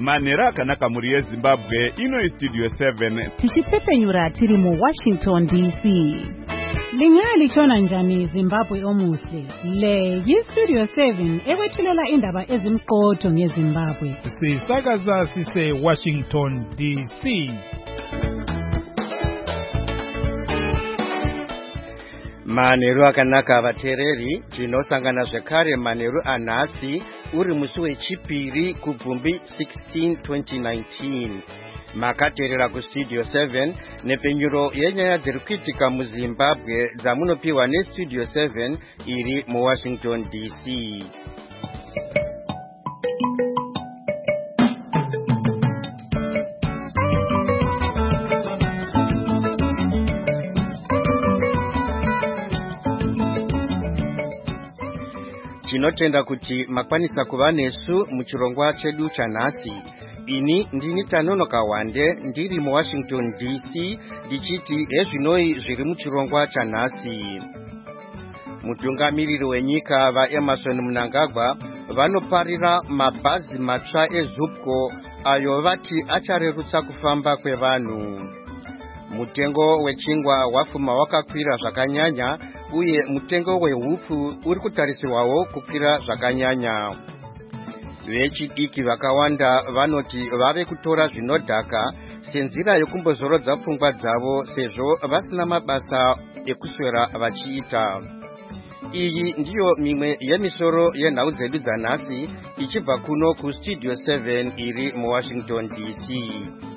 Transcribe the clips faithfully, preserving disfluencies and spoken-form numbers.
Manera akanaka muri yeZimbabwe ino Studio seven. Tichitsepenyura tiri mu Washington D C. Lingali chona njani Zimbabwe omuhle. Le yi Studio seven ewethulela indaba ezimqotho ngeZimbabwe. Sisakaza sise Washington D C. Manero akanaka abatereri tinosangana zvekare manero anhasi uri musi wechipiri kubvumbi sixteen twenty nineteen. Makaterera ku Studio seven nepenyuro yenyaya dziri kuitika muZimbabwe dzamunopiwa neStudio seven iri mu Washington D C. Tinotenda kuti makwanisa kuva nesu muchirongwa chedu chanhasi. Ini ndini Tanonoka Wande ndiri mu Washington D C ndichiti ezvinoi zviri muchirongwa chanhasi. Mutungamiriri wenyika vaEmerson Mnangagwa vanoparira mabhazi matsva eZupco ayo vati acharerutsa kufamba kwevanhu. Mutengo wechingwa wafuma wakakwira zvakanyanya uye mutengo wehupfu uri kutarisirwawo kukwira zvakanyanya. Vechidiki vakawanda vanoti vave kutora zvinodhaka senzira yekumbozorodza pfungwa dzavo sezvo vasina mabasa ekuswera vachiita. Iyi ndiyo mimwe yemisoro yenhau dzedu dzanhasi ichibva kuno ku Studio seven iri mu Washington D C.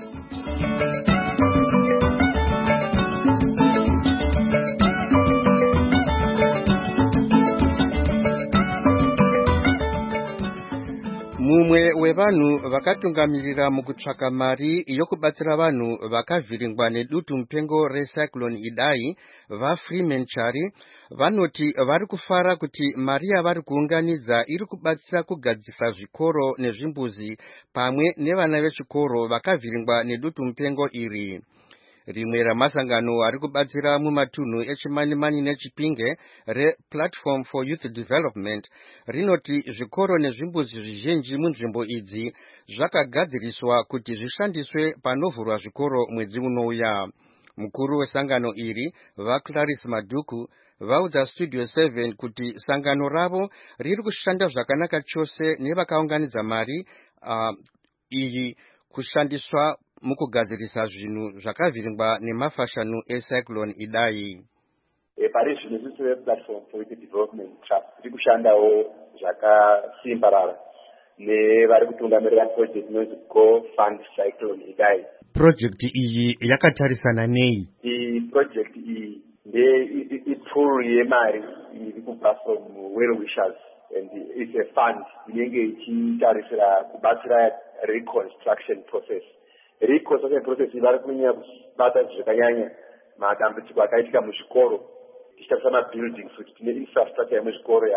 Mumwe wevanhu vakatungamirira mukutsvaka mari yokubatsira vanhu vakavhiringwa nedutu mupengo recyclone Idai vaFreeman Chari vanoti vari kufara kuti mari yavari kuunganidza iri kubatsira kugadzisa zvikoro nezvimbuzi pamwe nevana vechikoro vakavhiringwa nedutu mupengo iri. Rimwe ramasangano ari kubatsira mumatunhu echimanimani nechipinge rePlatform for Youth Development rinoti zvikoro nezvimbuzi zvizhinji munzvimbo idzi zvakagadziriswa kuti zvishandiswe panovhurwa zvikoro mwedzi unouya. Mukuru wesangano iri vaClarice Maduku vaudza Studio seven kuti sangano ravo riri kushanda zvakanaka chose nevakaunganidza mari uh, iyi kushandiswa mukugadzirisa zvinhu zvakavhiringwa nemafashanu eCyclone Idai. E pari zvino sisi vePlatform for Youth Development Trust tiri kushandawo zvakasimbarara nevari kutungamirira project inonzi Go Fund Cyclone Idai. Project iyi yakatarisana nei? I project iyi nde ipfuuro yemari iri kubva from Well Wishers and it's a fund inenge ichitarisira kubatsira reconstruction process. Reconstruction process vari kunyanya kubata zvakanyanya madambudziko akaitika muzvikoro tichitarisa mabuildings kuti tine infrastructure yemuzvikoro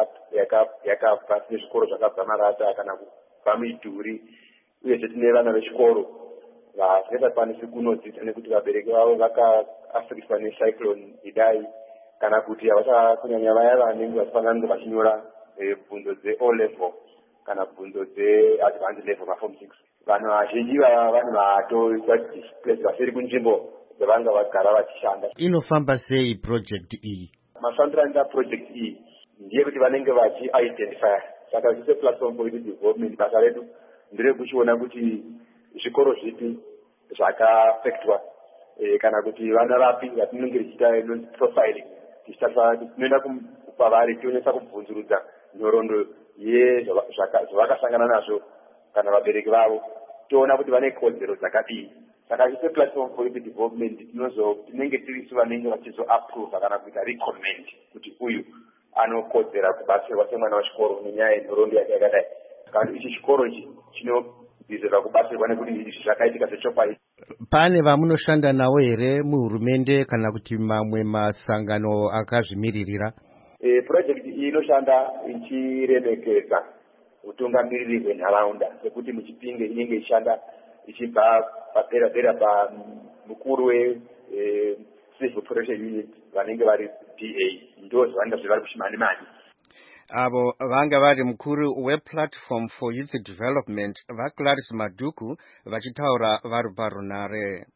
yakabva tine zvikoro zvakabva marata kana kubva midhuri uyezve tine vana vechikoro vasingachakwanisi kunodzidza nekuti vabereki vavo vakaafirikiswa neCyclone Idai kana kuti havasa kunyanya vaya vanenge vasifanange vachinyora bvunzo dze-O level kana bvunzo dze-advanced level maform six. Vanhu vazhinji vava vanhu vatoitwa displaced vasiri kunzvimbo dzavanga vagara vachishanda. Inofamba sei project iyi? Mafambiro anoita project iyi ndiye kuti vanenge vachi-identify. Saka sise Platform for Youth Development basa redu nderekuchiona kuti zvikoro zvipi zvakafektwa e, kana kuti vana vapi vatinenge tichiita profiling. Tinoenda kwavari tionesa kubvunzurudza nhoroondo yezvavakasangana nazvo kana vabereki vavo toona kuti vane kodzero dzakadii. Saka sise Platform for Youth Development tinozo tinenge tirisu vanenge vachizoapprova kana kuita recommend kuti uyu anokodzera kubatsirwa semwana wechikoro nenyaya yenhoroondo yake yakadai. Kandi ichi chikoro ichi chinobvizirwa kubatsirwa nekuti izvi zvakaitika zvechokwadi. Pane vamunoshanda nawo here muhurumende kana kuti mamwe masangano akazvimiririra? E, project iyi inoshanda ichiremekedza utungamiriri hwenharaunda sekuti muchipinge inenge ichishanda ichibva padera dera pamukuru we-Civil Protection Unit vanenge vari D A ndo zvavanga zvevari kushimani mani. abo vanga vari mukuru weplatform for youth development vaClaris Maduku vachitaura vari paRunare.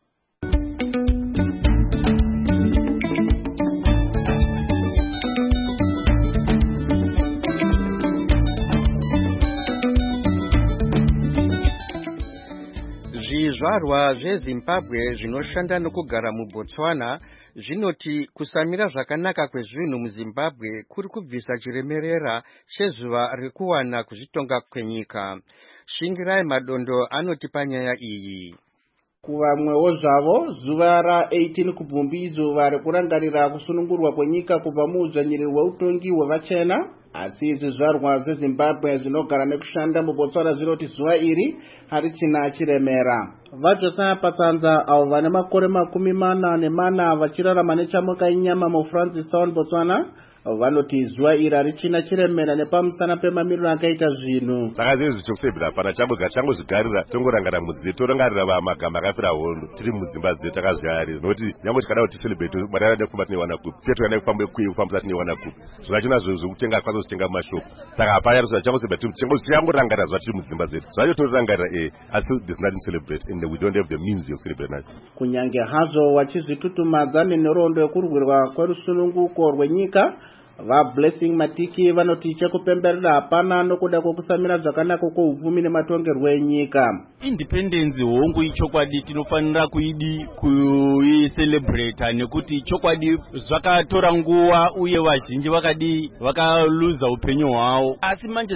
Zvizvarwa zveZimbabwe zvinoshanda nokugara muBotswana zvinoti kusamira zvakanaka kwezvinhu muZimbabwe kuri kubvisa chiremerera chezuva rekuwana kuzvitonga kwenyika. Shingirai Madondo anoti panyaya iyi. Kuvamwewo zvavo zuva ra-eighteen kubvumbi zuva rekurangarira kusunungurwa kwenyika kubva muudzvanyiriri hweutongi hwevachena. Asi zvizvarwa zveZimbabwe zvinogara nekushanda muBotswana zvinoti zuva iri harichina chiremera. Vajosa Patsanza avo vane makore makumi mana nemana vachirarama nechamuka inyama muFrancistown Botswana vanoti zuva iri harichina chiremera nepamusana pemamiriro akaita zvinhu. Saka zvinhu zvichikusebhera pana chamboga changozvigarira tongorangara mudzi torangarira vamagamba akafira hondo tiri mudzimba dzedu takazvigarira nokuti nyangwe tikada kuti celebrate marara nekufamba tinewana kupi petukana nekufamba kwei kufambisa tinewana kupi zvakachona zvo zvokutenga kwanza zvotenga mumashoko saka hapanya rusa changosebhera changorangarira zuva tiri mudzimba dzedu zvacho torangarira eh asi there's nothing to celebrate and we don't have the means of celebrate nacho. Kunyange hazvo vachizvitutumadza nenhoroondo yekurwirwa kwerusununguko rwenyika vaBlessing Matiki vanoti chekupemberera hapana nokuda kwokusamira zvakanaka kweupfumi nematongerwo enyika. Independence hongu ichokwadi tinofanira kuidi kuicelebrate nekuti chokwadi zvakatora nguva uye vazhinji vakadi vakaluza upenyu hwavo asi manje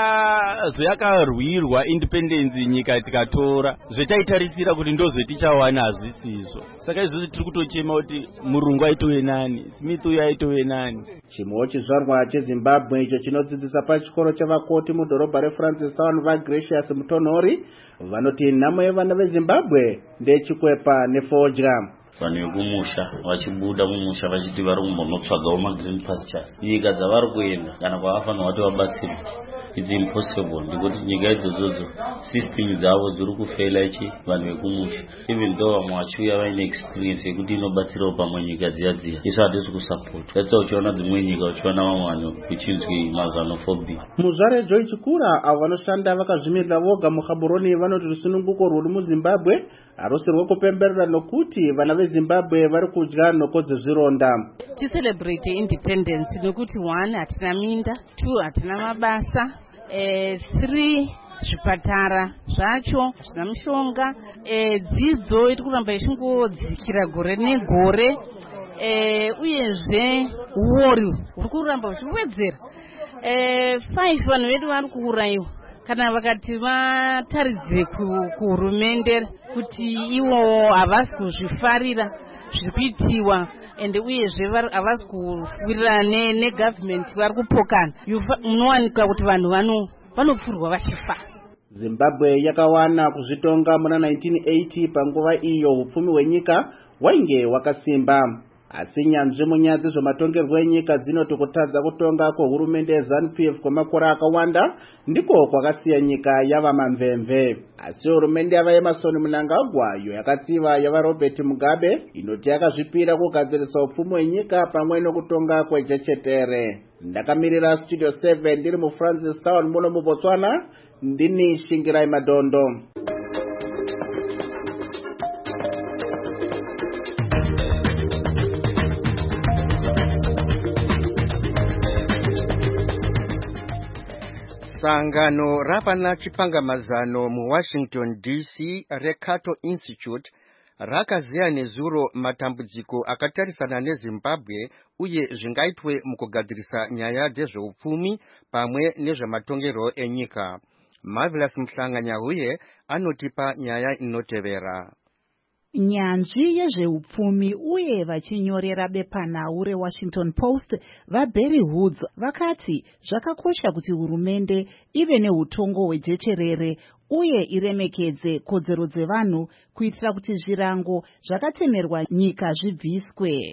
zvayakarwirwa independence nyika tikatora zvetaitarisira kuti ndozvetichawana hazvisizvo saka izvozvo tiri kutochema kuti murungu aitove nani Smith uyo aitove nani. Chimwewo chizvarwa cheZimbabwe icho chinodzidzisa pachikoro chavakoti mudhorobha reFrancistown vaGracious Mutonhori vanoti nhamo yevana veZimbabwe ndechikwepa nefodya. Vanhu vekumusha vachibuda mumusha vachiti vari kumbonotsvagawo magreen pastures nyika dzavari kuenda kana kwavafanira kuti vabatsirwe. It's impossible ndikuti nyika idzodzo system dzavo dziri kufeila ichi vanhu vekumusha even though vamwe vachiuya vaine experience yekuti inobatsirawo pamwe nyika dziya dziya isu hatisi kusupport yatsa uchiona dzimwe nyika uchiona vamwe vanhu kuchinzwi mazanophobia. Muzvare Joy Chikura avo vanoshanda vakazvimirira voga muKhaburoni vanoti rusununguko rwuri muZimbabwe harusi rwekupemberera nokuti vana veZimbabwe vari kudya nhoko dzezvironda. Ticelebrate independence nokuti one hatina minda, two hatina mabasa, eh, three zvipatara zvacho zvina mushonga, eh, dzidzo iri kuramba ichingodzikira gore negore, eh, uyezve uori uri kuramba uchiwedzera. Eh, five vanhu vedu vari kuurayiwa kana vakati vataridze kuhurumende kuti ivo havasi kuzvifarira zviri kuitiwa ende uyezve havasi kuwirirana negovernment vari kupokana munowanika kuti vanhu vanopfurwa vachifa. Zimbabwe yakawana kuzvitonga muna nineteen eighty panguva iyo upfumi hwenyika hwainge hwakasimba. Asi nyanzvi munyaya dzezvematongerwo enyika dzinoti kutadza kutonga kwehurumende yeZANU-P F kwemakore akawanda ndiko kwakasiya nyika yava mamvemve. Asi hurumende yava Emmerson Mnangagwa iyo yakatsiva yava Robert Mugabe inoti yakazvipira kugadzirisa upfumi hwenyika pamwe nokutonga kwejechetere. Ndakamirira Studio seven ndiri muFrancistown muno muBotswana ndini Shingirai Madondo. Sangano rapana chipangamazano muWashington D C reCato Institute rakaziya nezuro matambudziko akatarisana neZimbabwe uye zvingaitwe mukugadzirisa nyaya dzezveupfumi pamwe nezvematongero enyika. Marvelous Mhlanganya anotipa nyaya inotevera. Nyanzvi yezveupfumi uye vachinyorera bepanhau reWashington Post vaBerry Woods vakati zvakakosha kuti hurumende ive neutongo hwejecherere uye iremekedze kodzero dzevanhu kuitira kuti zvirango zvakatemerwa nyika zvibviswe.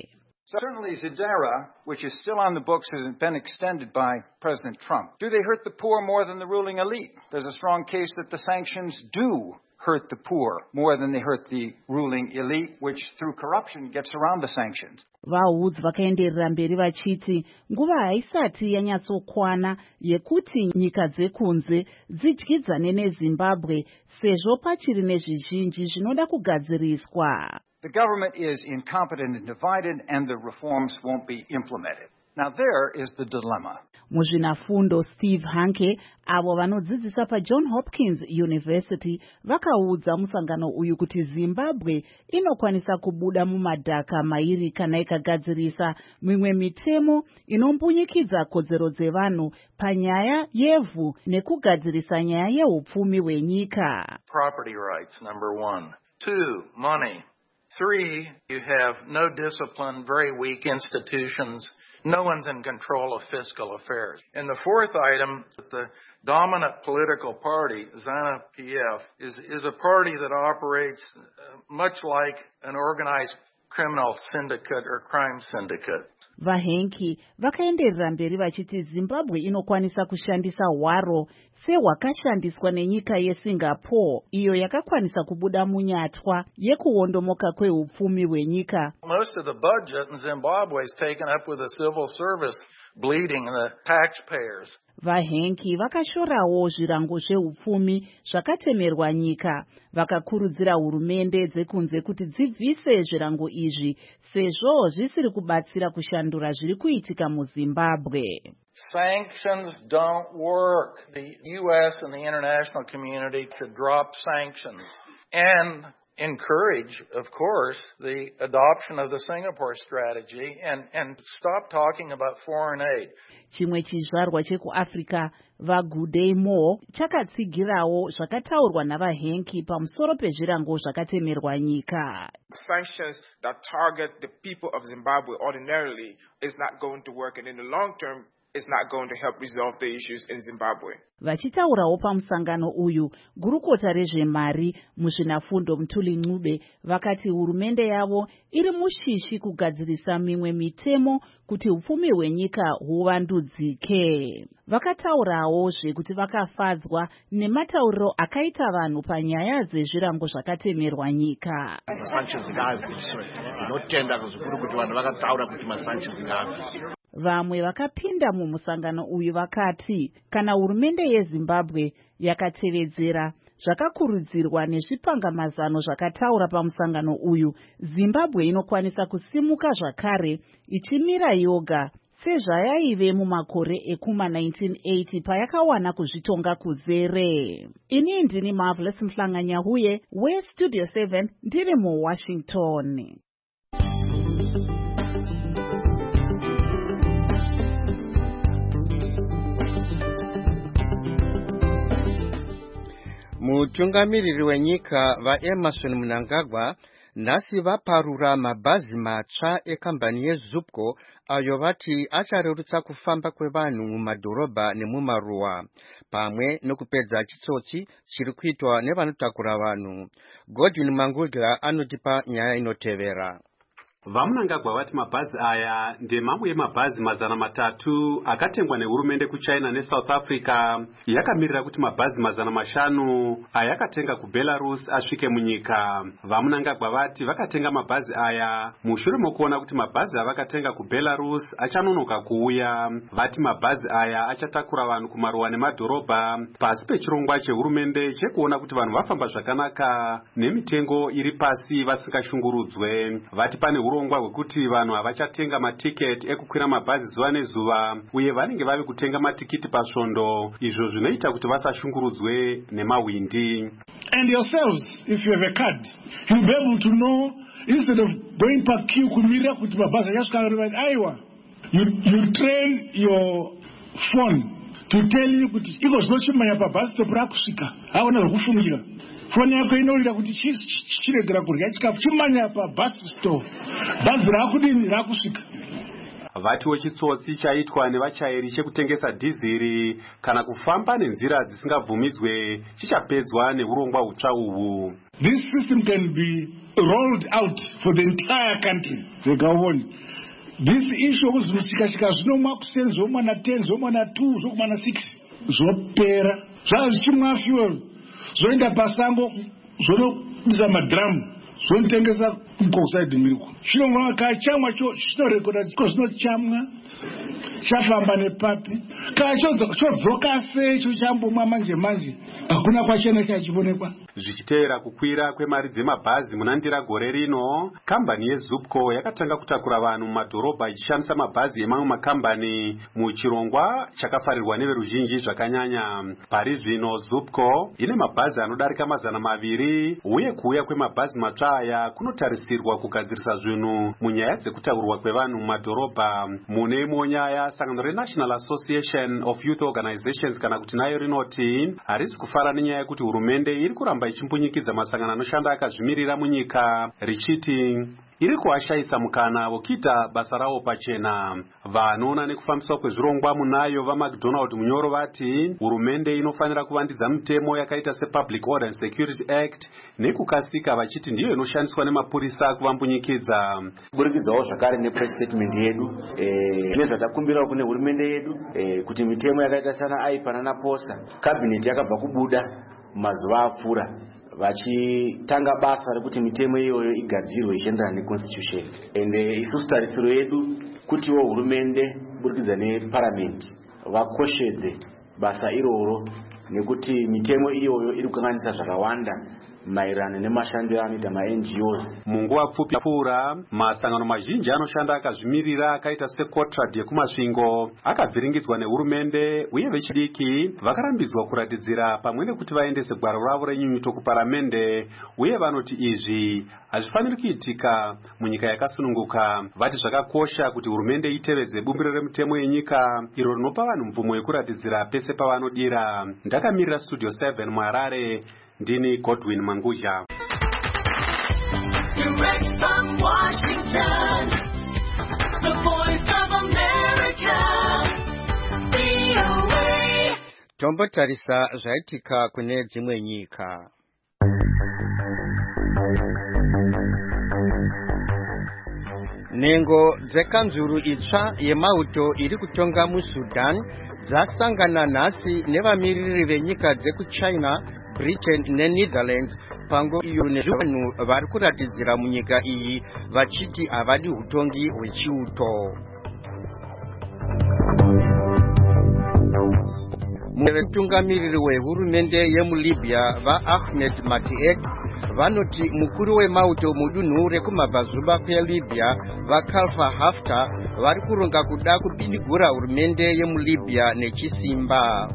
Certainly Zidara, which is still on the books, has been extended by President Trump. Do they hurt the poor more than the ruling elite? There's a strong case that the sanctions do hurt the poor more than they hurt the ruling elite, which through corruption gets around the sanctions. Vahudzi vakaenderera mberi vachiti nguva haisati yanyatsokwana yekuti nyika dzekunze dzidyidzane neZimbabwe sezvo pachiri nezvizhinji zvinoda kugadziriswa. The government is incompetent and divided, and the reforms won't be implemented. Now there is the dilemma. Muzvinafundo Steve Hanke avo vanodzidzisa pa John Hopkins University vakaudza musangano uyu kuti Zimbabwe inokwanisa kubuda mumadhaka mairi kana ikagadzirisa mimwe mitemo inombunyikidza kodzero dzevanhu panyaya yevhu nekugadzirisa nyaya yeupfumi hwenyika. Property rights, number one. Two, money. Three, you have no discipline, very weak institutions. No one's in control of fiscal affairs. And the fourth item, the dominant political party, ZANU-P F, is, is a party that operates much like an organized criminal syndicate or crime syndicate. Vahenki vakaenderera mberi vachiti Zimbabwe inokwanisa kushandisa hwaro sehwakashandiswa nenyika yeSingapore iyo yakakwanisa kubuda munyatwa yekuwondomoka kweupfumi hwenyika. Most of the budget in Zimbabwe is taken up with the civil service bleeding the taxpayers. Vahenki vakashorawo zvirango zveupfumi zvakatemerwa nyika, vakakurudzira hurumende dzekunze kuti dzibvise zvirango izvi sezvo zvisiri kubatsira kushandura zviri kuitika muZimbabwe. Sanctions don't work. The U S and the international community could drop sanctions and encourage, of course, the adoption of the Singapore strategy and, and stop talking about foreign aid. Chimwe chizvarwa chekuAfrica vaGude Mo chakatsigirawo zvakataurwa navahenki pamusoro pezvirango zvakatemerwa nyika. Sanctions that target the people of Zimbabwe ordinarily is not going to work, and in the long term is not going to help resolve the issues in Zimbabwe. Vachitaurawo pamusangano uyu, gurukota rezvemari muzvinafundo Mthuli Ncube vakati hurumende yavo iri mushishi kugadzirisa mimwe mitemo kuti upfumi hwenyika huvandudzike. Vakataurawo zvekuti vakafadzwa nematauriro akaita vanhu panyaya dzezvirango zvakatemerwa nyika. Sanctions ngabviswe. Tinotenda kuzukuru kuti vanhu vakataura kuti masanctions ngabviswe. Vamwe vakapinda mumusangano uyu vakati kana hurumende yeZimbabwe yakatevedzera zvakakurudzirwa nezvipangamazano zvakataura pamusangano uyu, Zimbabwe inokwanisa kusimuka zvakare ichimira yoga sezvayaive mumakore ekuma nineteen eighty payakawana kuzvitonga kuzere. Ini ndini Marvelous Mhlanganyahuye weStudio seven ndiri muWashington. Mutungamiriri wenyika vaEmerson Mnangagwa nhasi vaparura mabhazi matsva ekambani yeZupco ayo vati acharerutsa kufamba kwevanhu mumadhorobha nemumaruwa pamwe nokupedza chitsotsi chiri kuitwa nevanotakura vanhu. Godwin Mangudla anotipa nyaya inotevera. Vamunangagwa vati mabhazi aya ndemamwe emabhazi mazana matatu akatengwa nehurumende kuChina neSouth Africa yakamirira kuti mabhazi mazana mashanu ayakatenga kuBelarus asvike munyika. Vamunangagwa vati vakatenga mabhazi aya mushure mokuona kuti mabhazi avakatenga kuBelarus achanonoka kuuya. Vati mabhazi aya achatakura vanhu kumaruwa nemadhorobha pasi pechirongwa chehurumende chekuona kuti vanhu vafamba zvakanaka nemitengo iri pasi vasingashungurudzwe. Vati pane urongwa hwekuti vanhu havachatenga matiketi ekukwira mabhazi zuva nezuva uye vanenge vave kutenga matikiti pasvondo, izvo zvinoita kuti vasashungurudzwe nemahwindi. And yourselves, if you have a card, you'll be able to know instead of going back queue kumirira kuti mabhazi achasvika aiwa, you you train your phone to tell you kuti iko zvinochimanya pabhazi stop rakusvika hauna zvokufungira. Foni yako inoita kuti chiregera kurya chikafu chimanya pabhazi store bhazi rakudini rakusvika. Vatiwo chitsotsi chaitwa nevachairi chekutengesa dhiziri kana kufamba nenzira dzisingabvumidzwe chichapedzwa neurongwa hutsva uhwu. This system can be rolled out for the entire country. Vegawoni this issue okuzvimushikashika zvinomwa kuseni zomwana ten zomwana two zomwana six zvopera zvazvichimwa fuel zvoenda pasango zvonobisa madhiramu zvonotengesa mukousaidi milk zvinomwa kachamwa cho zvinorekoda ko zvinochamwa chafamba nepapi chodzoka sei chochambomwa manje manje hakuna kwachena chachionekwa. Zvichiteera kukwira kwemari dzemabhazi munandira gore rino, kambani yeZupco yakatanga kutakura vanhu mumadhorobha ichishandisa mabhazi emamwe makambani muchirongwa chakafarirwa neveruzhinji zvakanyanya. Pari zvino Zupco ine mabhazi anodarika mazana maviri uye kuuya kwemabhazi matsva aya kunotarisirwa kugadzirisa zvinhu munyaya dzekutakurwa kwevanhu mumadhorobha. Mune imwe nyaya, sangano reNational Association of Youth Organizations kana kuti nayo rinoti harisi kufara nenyaya yekuti hurumende iri kuramba ichimbunyikidza masangano anoshanda akazvimirira munyika richiti iri kuashayisa mukana wokuita basa rawo pachena. Vanoona nekufambiswa kwezvirongwa munayo vaMcDonald Munyoro vati hurumende inofanira kuvandidza mitemo yakaita sePublic Order and Security Act nekukasika, vachiti ndiyo inoshandiswa nemapurisa kuvambunyikidza. Kuburikidzawo zvakare nepress statement yedu eh nezvatakumbira kune hurumende yedu eh kuti mitemo yakaita sana aipana naposta cabinet yakabva kubuda mazuva apfuura vachitanga basa rekuti mitemo iyoyo igadzirwe ichienderana neconstitution. Ende isusu tarisiro yedu kutiwo hurumende kuburikidza neparliament vakoshedze basa iroro nekuti mitemo iyoyo iri kukanganisa zvakawanda maererano nemashandiro anoita ma-N G Os. Munguva pfupi yapfuura, masangano mazhinji anoshanda akazvimirira akaita seCotrad yekumasvingo akavhiringidzwa nehurumende uye vechidiki vakarambidzwa kuratidzira pamwe nekuti vaendese gwaro ravo renyunyuto kuparamende, uye vanoti izvi hazvifaniri kuitika munyika yakasununguka. Vati zvakakosha kuti hurumende itevedze bumbiro remitemo yenyika iro rinopa vanhu mvumo yekuratidzira pese pavanodira. Ndakamirira Studio seven muHarare, ndini Godwin Manguja. Direct from Washington, the voice of America, V O A. Tombotarisa zvaitika kune dzimwe nyika. Nengo dzekanzuru itsva yemauto iri kutonga muSudan dzasangana nhasi nevamiriri venyika dzekuChina, Britain neNetherlands pango iyo nezvanhu vari kuratidzira munyika iyi vachiti havadi utongi hwechiuto. Mutungamiriri wehurumende yemuLibya vaAhmed Matied vanoti mukuru wemauto mudunhu rekumabvazuva kweLibya vaKhalifa Haftar vari kuronga kuda kubindigura hurumende yemuLibya nechisimba.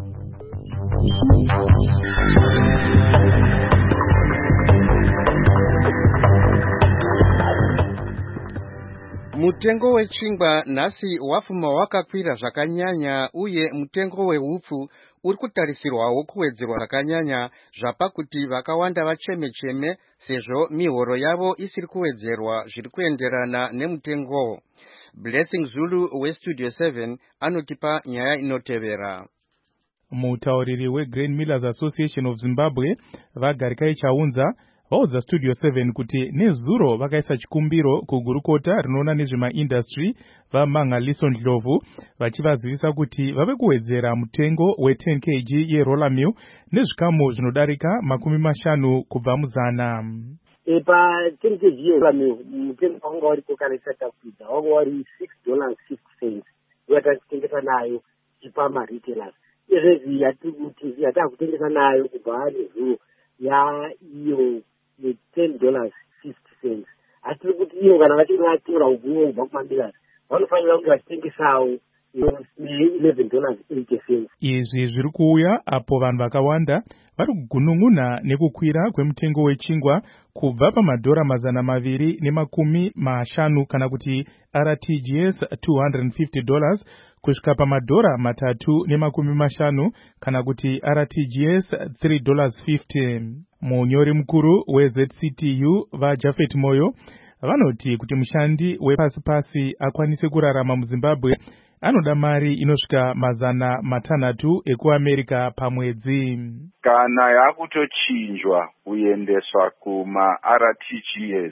Mutengo wechingwa nhasi wafuma wakakwira zvakanyanya uye mutengo wehupfu uri kutarisirwawo kuwedzerwa zvakanyanya zvapakuti vakawanda vacheme-cheme sezvo mihoro yavo isiri kuwedzerwa zviri kuenderana nemutengo. Blessing Zulu weStudio seven anotipa nyaya inotevera. Mutauriri weGrain Millers Association of Zimbabwe vaGarikai Chaunza vaudza Studio seven kuti nezuro vakaisa chikumbiro kugurukota rinoona nezvemaindustry vaMangaliso Ndlovu vachivazivisa kuti vave kuwedzera mutengo we10 kilograms yeroller mill nezvikamu zvinodarika makumi mashanu kubva muzana. Pa ten kilograms yeroller mill mutengo wanga wari kukanisa takuita wanga wari six dollars fifty cents yatachitengesa nayo chipama retailers. Izvezvi yatikuti yatakutengesa nayo kubva nezuro ya iyo ten dollars fifty cents. Atiri kuti iyo kana vachinge vatora ubungo kubva kumambirasi vanofanira kuti vachitengesawo eleven dollars eighty cents. Izvi zviri kuuya apo vanhu vakawanda vari kugunun'una nekukwira kwemutengo wechingwa kubva pamadhora mazana maviri nemakumi mashanu kana kuti R T G S two hundred fifty dollars kusvika pamadhora matatu nemakumi mashanu kana kuti R T G S three dollars fifty. Munyori mukuru weZ C T U vaJafet Moyo vanoti kuti mushandi wepasi-pasi akwanise kurarama muZimbabwe anoda mari inosvika mazana matanhatu ekuAmerica pamwedzi. Kana yakutochinjwa kuendeswa kuma R T G S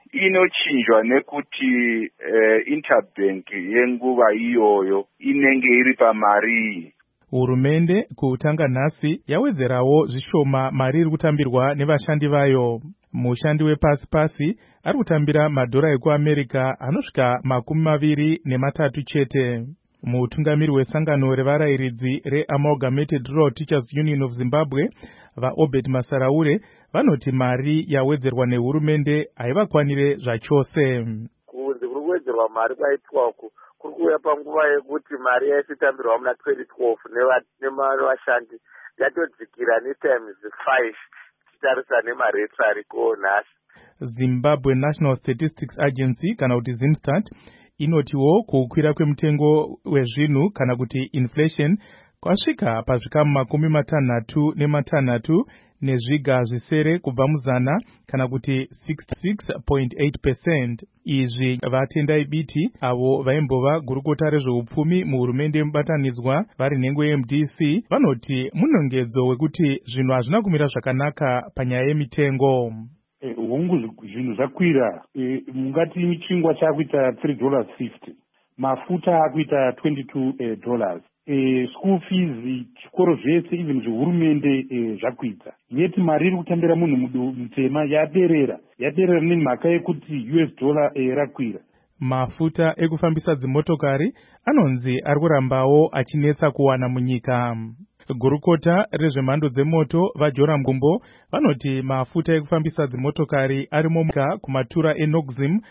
inochinjwa nekuti uh, interbank yenguva iyoyo inenge iri pamari. Hurumende kutanga nhasi yawedzerawo zvishoma mari iri kutambirwa nevashandi vayo. Mushandi wepasi pasi ari kutambira madhora ekuAmerica anosvika makumi maviri nematatu chete. Mutungamiri wesangano revarayiridzi reAmalgamated Rural Teachers Union of Zimbabwe, vaObed Masaraure, vanoti mari yawedzerwa nehurumende haivakwanire zvachose. Kunzi kuri kuwedzerwa mari kwaitwa uku kuri kuuya panguva yekuti mari yaisitambirwa muna twenty twelve nevashandi yatodzikira netimes five tichitarisa nemarate ariko nhasi. Zimbabwe National Statistics Agency kana kuti ZimStat inotiwo kukwira kwemutengo wezvinhu kana kuti inflation kwasvika pazvikamu makumi matanhatu nematanhatu nezviga zvisere kubva muzana kana kuti sixty-six point eight percent. Izvi vatendai biti avo vaimbova gurukota rezveupfumi muhurumende yemubatanidzwa vari nhengo ye M D C vanoti munongedzo wekuti zvinhu hazvina kumira zvakanaka panyaya yemitengo. Hongu zvinhu zvakwira, mungati chingwa chakuita three dollars fifty, mafuta akuita twenty-two dollars. School fees chikoro zvese even zvehurumende zvakwidza. Yeti mari iri kutambira munhu mutema yaderera yaderera nemhaka yekuti U S dollar rakwira. Mafuta ekufambisa dzimotokari anonzi ari kurambawo achinetsa kuwana munyika. Gurukota rezvemhando dzemoto vaJoram Gumbo vanoti mafuta ekufambisa dzimotokari arimo muka kumatura eNoxim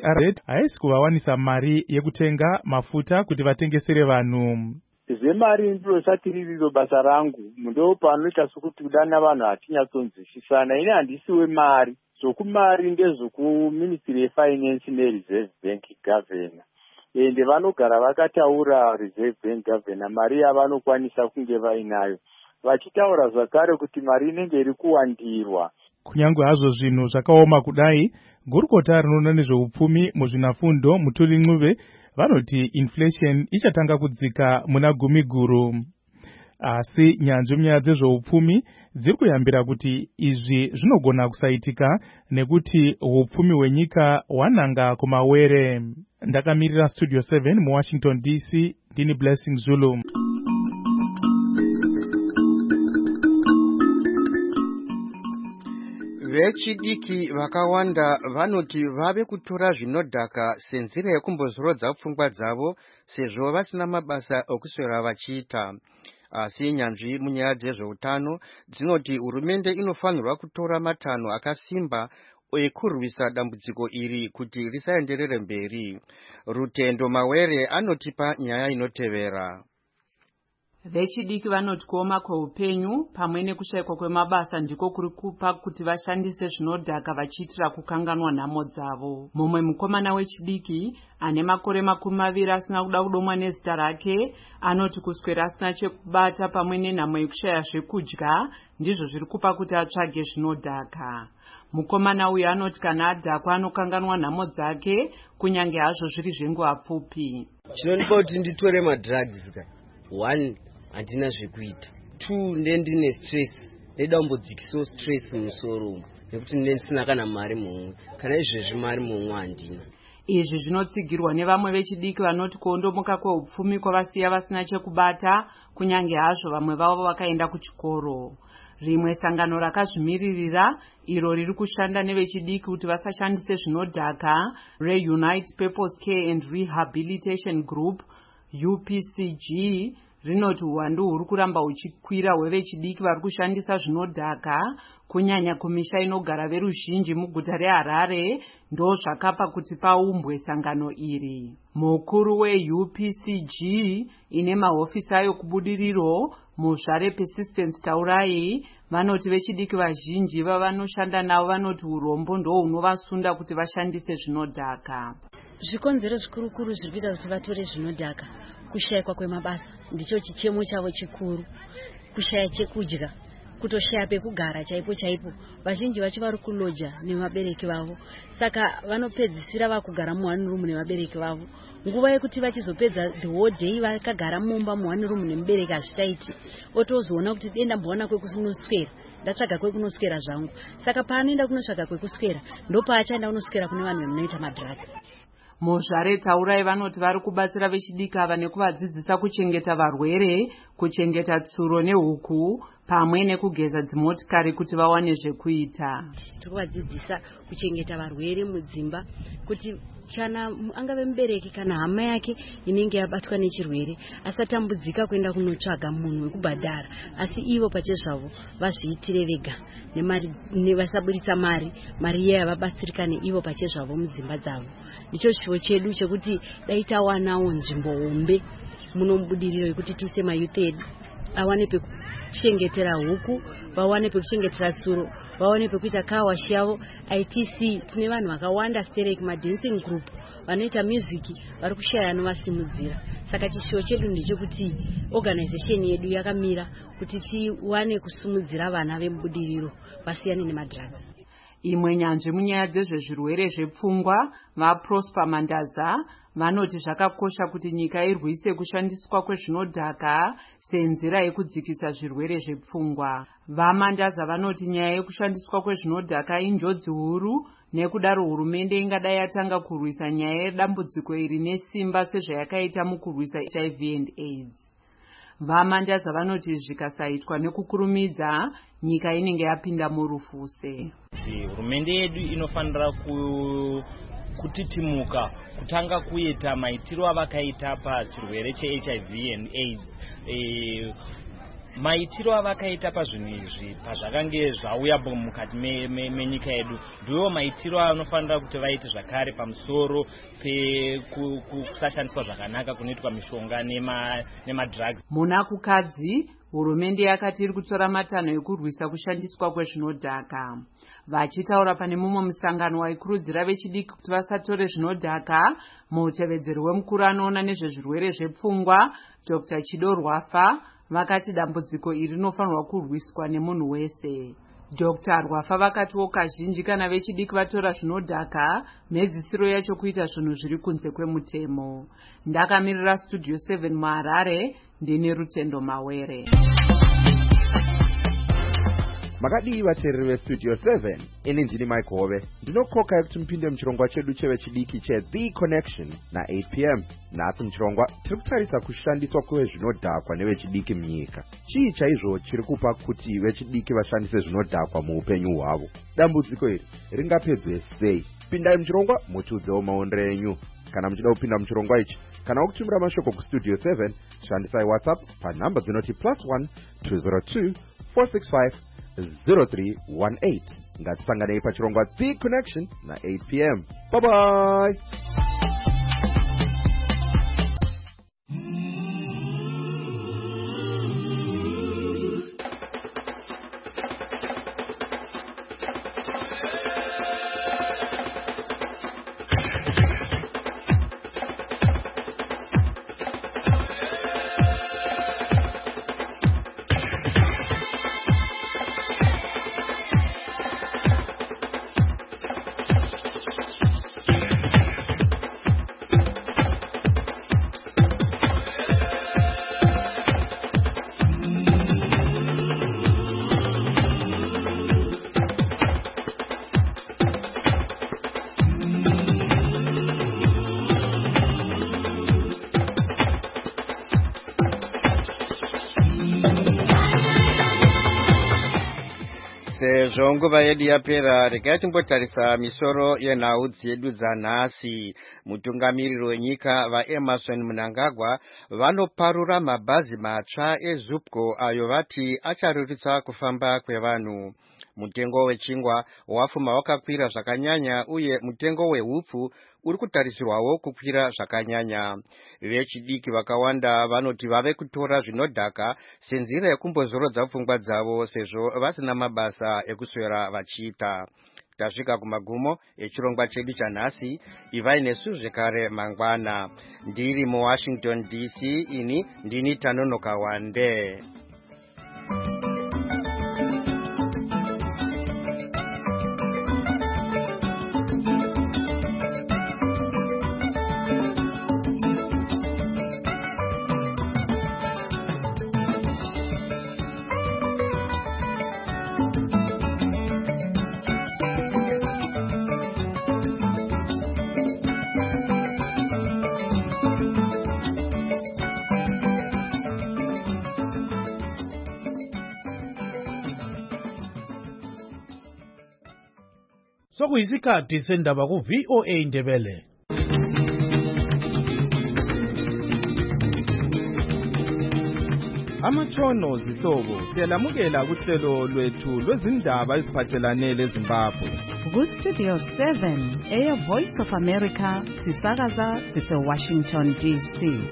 haisi kuvawanisa mari yekutenga mafuta kuti vatengesere vanhu. Zvemari ndiro sati ririro basa rangu, ndo panoita sokuti kudana vanhu hatinyatsonzwisisana. Ini handisiwe mari, zvokumari ndezvoku Ministry yeFinance neReserve Bank Governor. Ende vanogara vakataura Reserve Bank Governor mari yavanokwanisa kunge vainayo, vachitaura zvakare kuti mari inenge iri kuwandirwa. Kunyange hazvo zvinhu zvakaoma kudai, gurukota rinoona nezveupfumi muzvinafundo Mutuli Ncube vanoti inflation ichatanga kudzika muna gumi guru. Asi nyanzvi munyaya dzezveupfumi dziri kuyambira kuti izvi zvinogona kusaitika nekuti upfumi hwenyika hwananga kumawere. Ndakamirira Studio seven muWashington D C, ndini Blessing Zulu. Vechidiki vakawanda vanoti vave kutora zvinodhaka senzira yekumbozorodza pfungwa dzavo sezvo vasina mabasa okuswera vachiita. Asi nyanzvi munyaya dzezveutano dzinoti hurumende inofanirwa kutora matanho akasimba ekurwisa dambudziko iri kuti risaenderere mberi. Rutendo Mawere anotipa nyaya inotevera. Vechidiki vanoti kuoma kweupenyu pamwe nekushayikwa kwemabasa ndiko kuri kupa kuti vashandise zvinodhaka vachiitira kukanganwa nhamo dzavo. Mumwe mukomana wechidiki ane makore makumi maviri asina kuda kudomwa nezita rake anoti kuswera asina chekubata pamwe nenhamo yekushaya zvekudya ndizvo zviri kupa kuti atsvage zvinodhaka. Mukomana uyu anoti kana adhakwa anokanganwa nhamo dzake kunyange hazvo zviri zvenguva pfupi. Chinondipa kuti nditore madrugs ka. One, handina zvekuita. Two, ndendine stress. Ndeda kumbodzikisawo stress mumusoro nekuti ndisina kana mari mumwe. Kana izvezvi mari mumwe handina. Izvi zvinotsigirwa nevamwe vechidiki vanoti kuondomoka kweupfumi kwavasiya vasina chekubata kunyange hazvo vamwe vavo vakaenda kuchikoro. Rimwe sangano rakazvimiririra iro riri kushanda nevechidiki kuti vasashandise zvinodhaka reUnite Purpose Care and Rehabilitation Group U P C G rinoti uwandu huri kuramba huchikwira hwevechidiki vari kushandisa zvinodhaka kunyanya kumisha inogara veruzhinji muguta reHarare ndo zvakapa kuti paumbwe sangano iri. Mukuru weU P C G ine mahofisi ayo kubudiriro muZvare Persistence Taurai vanoti vechidiki vazhinji vavanoshanda navo vanoti urombo ndo hunovasunda kuti vashandise zvinodhaka. Zvikonzero zvikuru zviri kuita kuti vatore zvinodhaka kushayikwa kwemabasa ndicho chichemo chavo chikuru, kushaya chekudya, kutoshaya pekugara chaipo chaipo. Vazhinji vacho vari kuloja nemabereki vavo, saka vanopedzisira vakugara muone room nemabereki vavo. Nguva yekuti vachizopedza the whole day vakagara mumba muone room nemubereki hazvichaiti, otozoona kuti denda mboona kwekusinoswera ndatsvaga kwekunoswera zvangu. Saka paanoenda kunotsvaga kwekuswera ndopaachaenda kunoswera kune vanhu vemunoita madhiragi. Muzvare Taurai vanoti vari kubatsira vechidiki ava nekuvadzidzisa kuchengeta varwere, kuchengeta tsuro nehuku pamwe nekugeza dzimotikari kuti vawane zvekuita. Tiri kuvadzidzisa kuchengeta varwere mudzimba kuti kana angave mubereki kana hama yake inenge yabatwa nechirwere asatambudzika kuenda kunotsvaga munhu wekubhadhara, asi ivo pachezvavo vazviitire vega nemari nevasaburitsa mari mari iye yavabatsirikane ivo pachezvavo mudzimba dzavo. Ndicho chivo chedu chekuti dai tawanawo nzvimbo hombe munomubudiriro yekuti tiise mayuth edu awane pekuchengetera huku, vawane pekuchengetera tsuro, vaone pekuita car wash yavo. I T C tine vanhu vakawanda stereki madancing group vanoita music vari kushaya anovasimudzira. Saka chishiwo chedu ndechekuti organization yedu yakamira kuti tiwane kusumudzira vana vemubudiriro vasiyane nemadrugs. Imwe nyanzvi munyaya dzezvezvirwere zvepfungwa vaProsper Mandaza vanoti zvakakosha kuti nyika irwise kushandiswa kwezvinodhaka senzira yekudzikisa zvirwere zvepfungwa. VaMandaza vanoti nyaya yekushandiswa kwezvinodhaka injodzi huru, nekudaro hurumende ingadai yatanga kurwisa nyaya yedambudziko iri nesimba sezvayakaita mukurwisa H I V and AIDS. VaMandaza vanoti zvikasaitwa nekukurumidza nyika inenge yapinda murufuse. Hurumende yedu inofanira ku kutitimuka kutanga kuita maitiro avakaita pachirwere che H I V and AIDS. E, maitiro avakaita pazvinhu izvi pazvakange zvauya mukati menyika yedu ndiwo maitiro anofanira kuti vaite zvakare pamusoro pekusashandiswa zvakanaka kunoitwa mishonga nemadrugs. Muna kukadzi hurumende yakati iri kutora matanho ekurwisa kushandiswa kwezvinodhaka. Vachitaura pane mumwe musangano waikurudzira vechidiki kuti vasatore zvinodhaka, mutevedzeri wemukuru anoona nezvezvirwere zvepfungwa Doctor Chido Rwafa vakati dambudziko iri rinofanirwa kurwiswa nemunhu wese. Doctor Rwafa vakatiwo kazhinji kana vechidiki vatora zvinodhaka mhedzisiro yacho kuita zvinhu zviri kunze kwemutemo. Ndakamirira Studio seven muHarare ndine Rutendo Mawere. Makadii vateereri veStudio seven, ini ndini Mike Hove. Ndinokoka kuti mupinde muchirongwa chedu chevechidiki che The Connection na eight p m Nhasi muchirongwa tiri kutarisa kushandiswa kwezvinodhakwa nevechidiki munyika. Chii chaizvo chiri kupa kuti vechidiki vashandise zvinodhakwa muupenyu hwavo? Dambudziko iri ringapedzwe sei? Pindai muchirongwa mutiudzewo maonero enyu. Kana muchida kupinda muchirongwa ichi kana kutumira mashoko kuStudio seven, shandisai WhatsApp panhamba dzinoti plus one two zero two four six five zero three one eight. Ngatisanganei pachirongwa The Connection na eight p m Bye bye. Sezvo nguva yedu yapera, regai timbotarisa misoro yenhau dzedu dzanhasi. Mutungamiriri wenyika vaEmmerson Mnangagwa vanoparura mabhazi matsva eZupco ayo vati acharerutsa kufamba kwevanhu. Mutengo wechingwa wafuma wakakwira zvakanyanya uye mutengo wehupfu uri kutarisirwawo kukwira zvakanyanya. Vechidiki vakawanda vanoti vave kutora zvinodhaka senzira yekumbozorodza pfungwa dzavo sezvo vasina mabasa ekuswera vachiita. Tasvika kumagumo echirongwa chedu chanhasi. Ivai nesu zvekare mangwana. Ndiri muWashington D C, ini ndini Tanonoka Wande. sokuyisikhathi sendaba ku V O A Ndebele. Amatshono zihlobo siyalamukela kuhlelo lwethu lwezindaba eziphathelane leZimbabwe. Ku Studio seven, Air Voice of America, sisakaza sise Washington D C.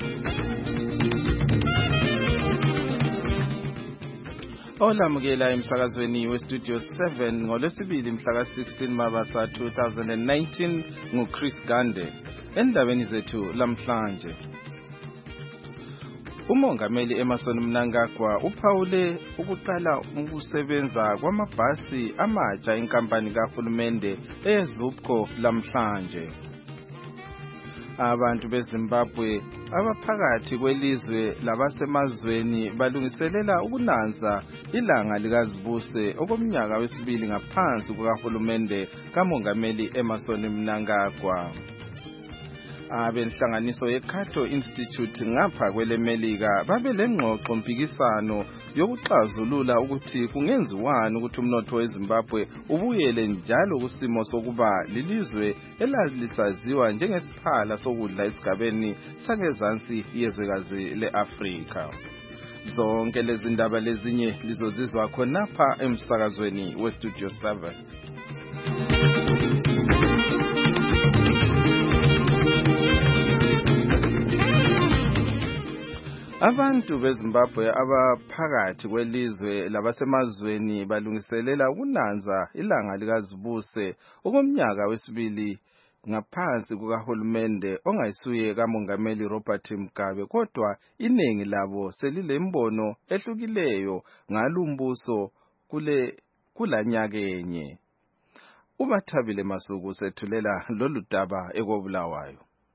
Olamukela emsakazweni we Studio seven ngolwesibili mhla ka sixteen Mabasa two thousand nineteen ngu Chris Gande. Endabeni zethu lamhlanje, uMongameli Emmerson Mnangagwa uphawule ukuqala ukusebenza kwamabhasi amatsha enkampani kahulumende eZupco lamhlanje. Abantu beZimbabwe abaphakathi kwelizwe labasemazweni balungiselela ukunanza ilanga likazibuse okomnyaka wesibili ngaphansi kukahulumende kaMongameli Emmerson Mnangagwa. Abenhlanganiso yeCato Institute ngapha kwelemelika babelengxoxo mpikisano yokuxazulula ukuthi kungenziwani ukuthi umnotho weZimbabwe ubuyele njalo kusimo sokuba lilizwe elalisaziwa njengesiphala sokudla esigabeni sangezansi yezwekazi leAfrika. Zonke lezi ndaba lezinye lizozizwa khonapha emsakazweni we Studio seven. Abantu beZimbabwe abaphakathi kwelizwe labasemazweni balungiselela ukunanza ilanga likazibuse okomnyaka wesibili ngaphansi kukahulumende ongayisuye kaMongameli Robert Mugabe, kodwa iningi labo selilembono ehlukileyo ngalumbuso kule kulanyakenye. uBathabile Masuku sethulela lolu daba ekobulawayo.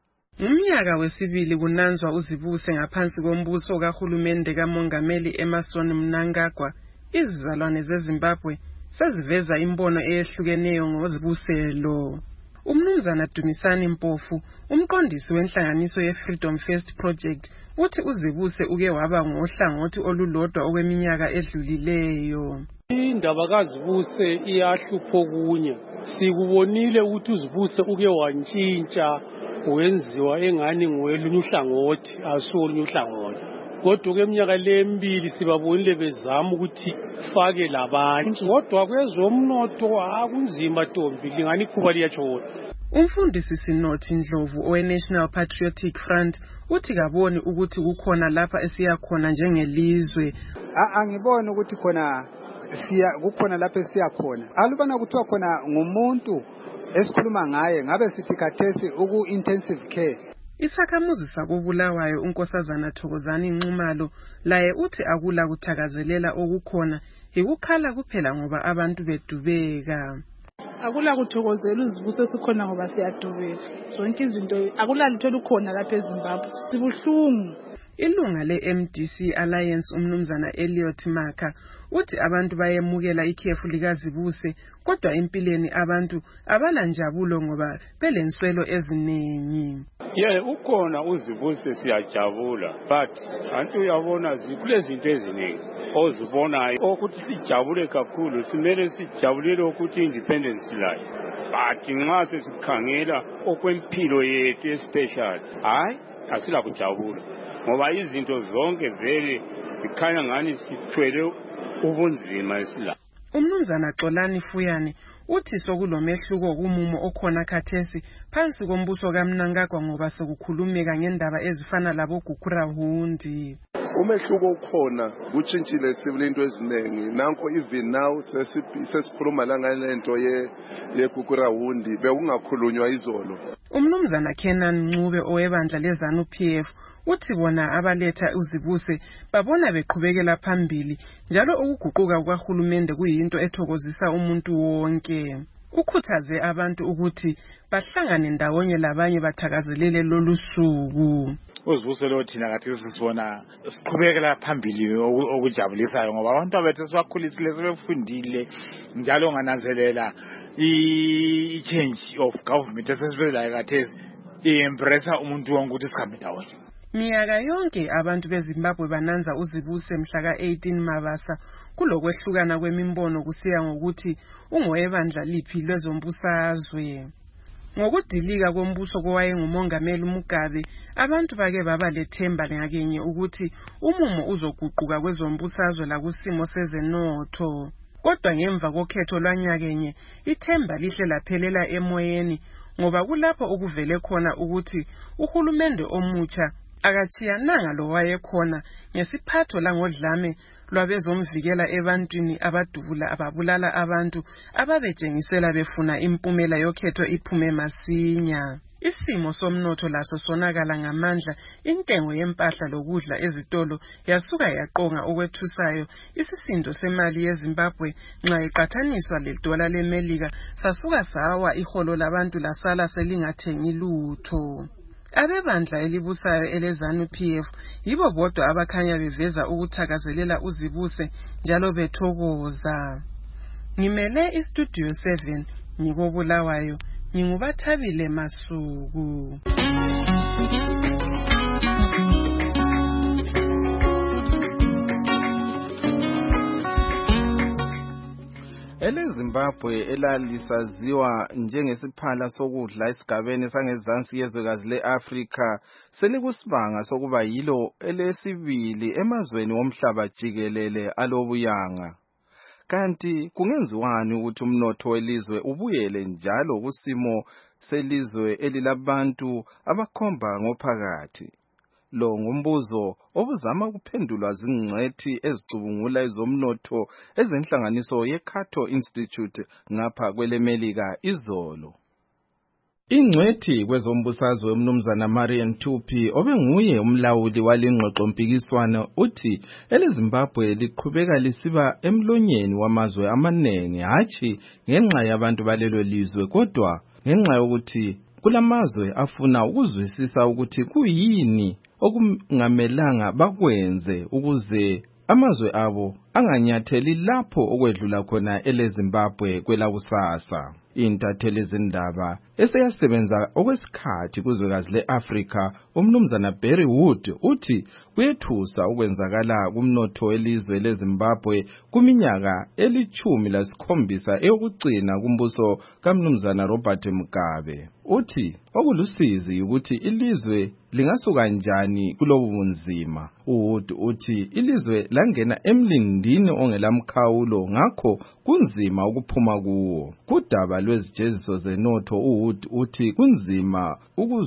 Umnyaka wesibili kunanzwa uzibuse ngaphansi kombuso kahulumende kaMongameli Emmerson Mnangagwa. Izizalwane zeZimbabwe seziveza imbono eyehlukeneyo ngozibuselo. Umnumzana Dumisani Mpofu, umqondisi wenhlanganiso ye-Freedom First Project, uthi uzibuse uke waba ngohlangothi olulodwa okweminyaka edlulileyo. Indaba kazibuse iyahlupho kunye. Sikubonile ukuthi uzibuse uke wantshintsha wenziwa engani ngolunye uhlangothi asolunye uhlangothi, kodwa kweminyaka lemibili sibabonile bezama ukuthi fake labanye, kodwa kwezomnotho akunzima Ntombi, lingani ikhuba liyatshona. Umfundisi Sinothi Ndlovu owe-National Patriotic Front uthi kaboni ukuthi kukhona lapha esiyakhona njengelizwe. Angiboni ukuthi khona siya kukhona lapha esiyakhona. Alubana kuthiwa khona ngumuntu esikhuluma ngaye ngabe sithi khathesi uku intensive care. Isakhamuzi sakobulawayo uNkosazana Thokozani Nxumalo laye uthi akula kuthakazelela okukhona ikukhala kuphela ngoba abantu bedubeka. Akula kuthokozela uzibuse sikhona ngoba siyadubeka. Zonke izinto akula litho lukhona lapha eZimbabwe. Sibuhlungu. Ilunga le-M D C Alliance umnumzana Elliot Maka uthi abantu bayemukela ikhefu likazibuse, kodwa empilweni abantu abalanjabulo ngoba belenswelo eziningi. Yeah, ukhona uzibuse siyajabula, but antu uyabona kulezinto eziningi ozibonayo ukuthi sijabule kakhulu, simele sijabulele ukuthi independence layo. But nxa sesikhangela okwempilo yethu especially, hayi asila kujabula. Ngoba izinto zonke vele zikhanya ngani sithwele ubunzima esila. Umnumzana Xolani Fuyani uthi sokulomehluko kumumo okhona khathesi phansi kombuso kaMnangagwa ngoba sokukhulumeka ngendaba ezifana labo Gukurahundi. Umehluko ukhona kuchintshile sibili into eziningi, nanko even now sesikhuluma la ngalento ye yeGukurahundi bekungakhulunywa izolo. Umnumzana Kenan Ncube owebandla leZanu P F uthi bona abaletha uzibuse babona beqhubekela phambili njalo ukuguquka kwahulumende kuyinto ethokozisa umuntu wonke. Ukhuthaze abantu ukuthi bahlangane ndawonye labanye bathakazelele lolu suku. Uzibuse lo thina kathi sisibona siqhubekela phambili okujabulisayo ngoba abantu abethu sebakhulisile sebefundile njalo ngananzelela i change of government esesivela kathesi i-embrace umuntu wonke ukuthi sikhambe ndawonye. Minyaka yonke abantu beZimbabwe bananza uZibuse mhla ka-eighteen Mabasa kulokwehlukana kwemimbono kusiya ngokuthi ungowebandla liphi lwezombusazwe. Ngokudilika kombuso kowayengumongameli Mugabe, abantu bake baba lethemba ngakenye ukuthi umumo uzoguquka kwezombusazwe lakusimo sezenotho. Kodwa ngemva kokhetho lwanyakenye, ithemba lihle laphelela emoyeni ngoba kulapho ukuvele khona ukuthi uhulumende omutsha akachiyananga lo wayekhona ngesiphatho langodlame lwabezomvikela ebantwini abadubula ababulala abantu ababejengisela befuna impumela yokhetho iphume masinya. Isimo somnotho laso sonakala ngamandla, intengo yempahla lokudla ezitolo yasuka yaqonga okwethusayo. Isisindo semali yeZimbabwe nxa iqathaniswa ledola leMelika sasuka sawa, iholo labantu lasala selingathengi lutho. Abebandla elibusayo eleZANU P F yibo bodwa abakhanya beveza ukuthakazelela uZibuse njalo bethokoza. Ngimele iStudio seven ngikobulawayo, ngingubathabile Masuku. EleZimbabwe elalisaziwa njengesiphala sokudla esigabeni sangezansi yezwekazi le-Afrika selikusibanga sokuba yilo elesibili emazweni womhlaba jikelele alobuyanga. Kanti kungenziwani ukuthi umnotho welizwe ubuyele njalo kusimo selizwe elilabantu abakhomba ngophakathi? Lo ngumbuzo obuzama kuphendulwa zingcwethi ezicubungula ezomnotho ezenhlanganiso yeCato Institute ngapha kweleMelika izolo. Ingcwethi kwezombusazwe umnumzana Marian Tupi obenguye umlawuli walengxoxo mpikiswano uthi eleZimbabwe liqhubeka lisiba emlonyeni wamazwe amanengi, hatshi ngenxa yabantu balelo lizwe kodwa ngenxa yokuthi kulamazwe afuna ukuzwisisa ukuthi kuyini okungamelanga bakwenze ukuze amazwe abo anganyatheli lapho okwedlula khona eleZimbabwe kwelakusasa. Intatheli zindaba eseyasebenza okwesikhathi kuzwekazi le-Afrika umnumzana Barry Wood uthi kuyethusa ukwenzakala kumnotho welizwe leZimbabwe kuminyaka elithumi lasikhombisa eyokugcina kumbuso kamnumzana Robert Mugabe. Uthi okulusizi ukuthi ilizwe lingasuka njani kulobu bunzima. Wood uthi ilizwe langena emlindini ongelamkhawulo ngakho kunzima ukuphuma kuwo. Kudaba lwezijeziso zenotho uWood uthi kunzima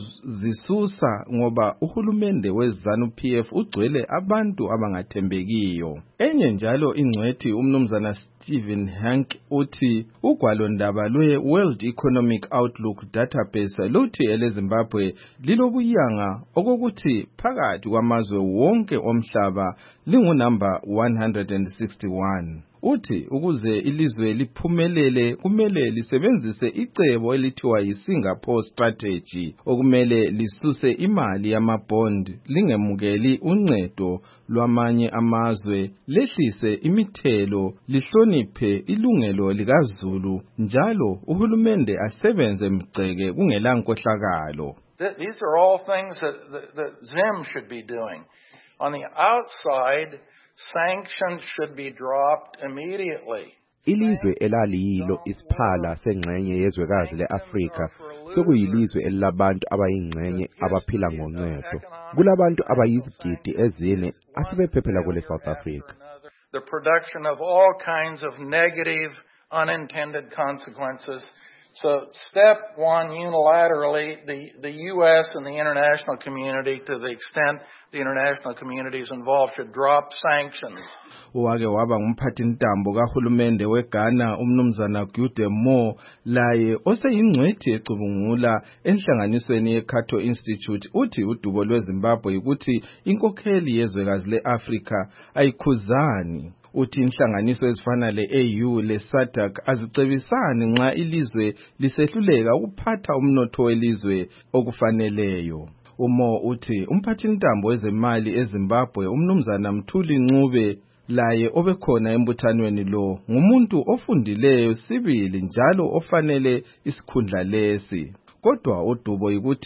ukuzisusa ngoba uhulumende weZANU P F ugcwele abantu abangathembekiyo. Enye njalo ingcwethi umnumzana Stephen Hank uthi ugwalo ndaba lwe-World Economic Outlook database luthi eleZimbabwe lilobuyanga okokuthi phakathi kwamazwe wonke omhlaba lingunamba one hundred sixty-one. Uthi ukuze ilizwe liphumelele kumele lisebenzise icebo elithiwa yi-Singapore strategy okumele lisuse imali yamabond lingemukeli uncedo lwamanye amazwe, lehlise imithelo, lihloniphe ilungelo likaZulu njalo uhulumende asebenze mgceke kungelankohlakalo. These are all things that, that, that Zim should be doing. On the outside, sanctions should be dropped immediately. Ilizwe elaliyilo isiphala sengxenye yezwekazi le-Afrika sokuyilizwe elilabantu abayingxenye abaphila ngoncedo. Kulabantu abayizigidi ezine asebephephela kule South Africa. The production of all kinds of negative unintended consequences. So step one, unilaterally, the, the U S and the international community, to the extent the international community is involved, should drop sanctions. Wake waba ngumphathi ntambo kahulumende weGhana umnumzana Gude Mo laye oseyingcwethi ecubungula enhlanganisweni yeCato Institute uthi udubo lweZimbabwe ukuthi inkokheli yezwekazi leAfrika ayikhuzani. Uthi inhlanganiso ezifana le-A U le-SADC azicebisani nxa ilizwe lisehluleka ukuphatha umnotho welizwe okufaneleyo. Umo uthi umphathi ntambo wezemali eZimbabwe umnumzana Mthuli Ncube laye obekhona embuthanweni lo ngumuntu ofundileyo sibili njalo ofanele isikhundla lesi. Kodwa udubo ukuthi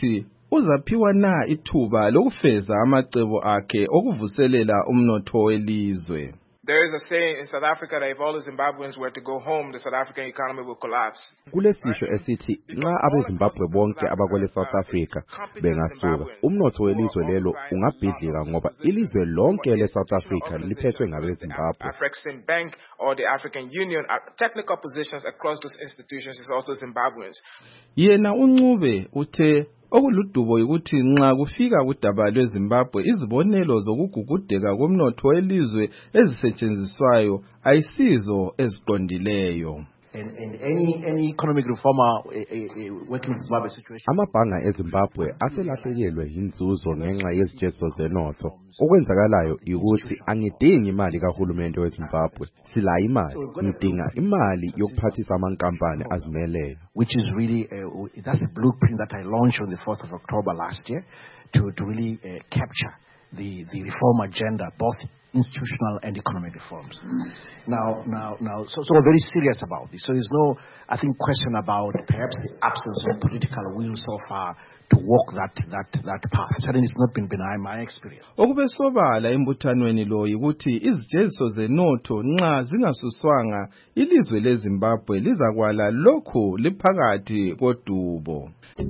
uzaphiwa na ithuba lokufeza amacebo akhe okuvuselela umnotho welizwe. There is a saying in South Africa that if all the Zimbabweans were to go home, the South African economy will collapse. Kulesisho esithi nxa abeZimbabwe bonke abakwele South Africa bengasuka, umnotho welizwe lelo ungabhidlika ngoba ilizwe lonke le South Africa liphethwe ngabeZimbabwe. Afrexim Bank or the African Union, technical positions across those institutions is also Zimbabweans. Yena uNcube uthe okuludubo ukuthi nxa kufika kudaba lweZimbabwe izibonelo zokugugudeka komnotho welizwe ezisetshenziswayo ayisizo eziqondileyo. And, and any any economic reformer uh, uh, working in Zimbabwe situation. Amabhanga eZimbabwe aselahlekelwe inzuzo ngenxa yezijezo zenotho. Okwenzakalayo ukuthi angidingi imali kahulumende weZimbabwe. Sila imali, ngidinga imali yokuphathisa amankampani azimeleyo. Which is really uh, that's the blueprint that I launched on the fourth of October last year to to really uh, capture the the reform agenda, both institutional and economic reforms. Now, now, now, so, so we're very serious about this. So there's no, I think, question about perhaps the absence of political will so far to walk that that that path. Certainly, it's not been benign, my experience. Okubesobala embuthanweni lo ukuthi izijeziso zenotho nxa zingasuswanga ilizwe leZimbabwe lizakwala lokhu liphakathi kodubo.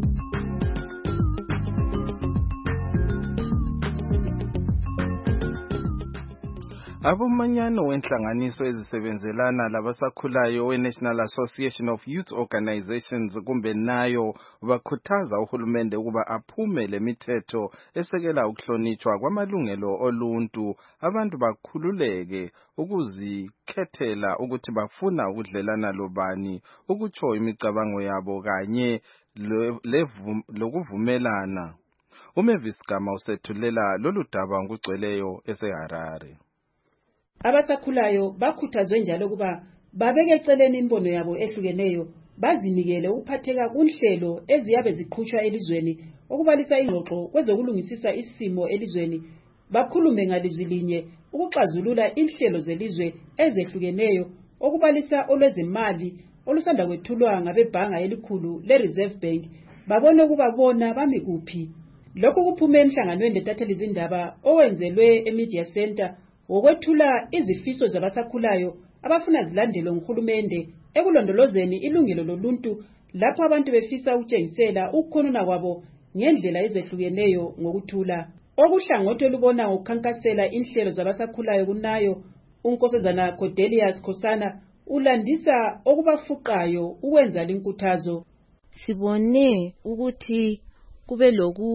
Abomanyano wenhlanganiso ezisebenzelana labasakhulayo we-National Association of Youth Organizations kumbe nayo bakhuthaza uhulumende ukuba aphume lemithetho esekela ukuhlonitshwa kwamalungelo oluntu, abantu bakhululeke ukuzikhethela ukuthi bafuna ukudlelana lobani, ukutsho imicabango yabo kanye lokuvumelana. uMavis Gama usethulela lolu daba ngugcweleyo eseHarare. Abasakhulayo bakhuthazwe njalo kuba babeke eceleni imbono yabo ehlukeneyo bazinikele ukuphatheka kunhlelo eziyabe ziqhutshwa elizweni okubalisa ingxoxo kwezokulungisisa isimo elizweni, bakhulume ngalizwi linye ukuxazulula inhlelo zelizwe ezehlukeneyo okubalisa olwezimali olusanda kwethulwa ngabebhanga elikhulu le-Reserve Bank, babone ukuba bona bami kuphi. Lokhu kuphume emhlanganweni letatheli izindaba owenzelwe eMedia Center wokwethula izifiso zabasakhulayo abafuna zilandelwe nguhulumende ekulondolozeni ilungelo loluntu lapho abantu befisa ukutshengisela ukukhonona kwabo ngendlela ezehlukeneyo ngokuthula. Okuhlangothi olubona ngokukhankasela inhlelo zabasakhulayo kunayo uNkosazana Cordelius Khosana ulandisa okubafuqayo ukwenza linkuthazo. Sibone ukuthi kube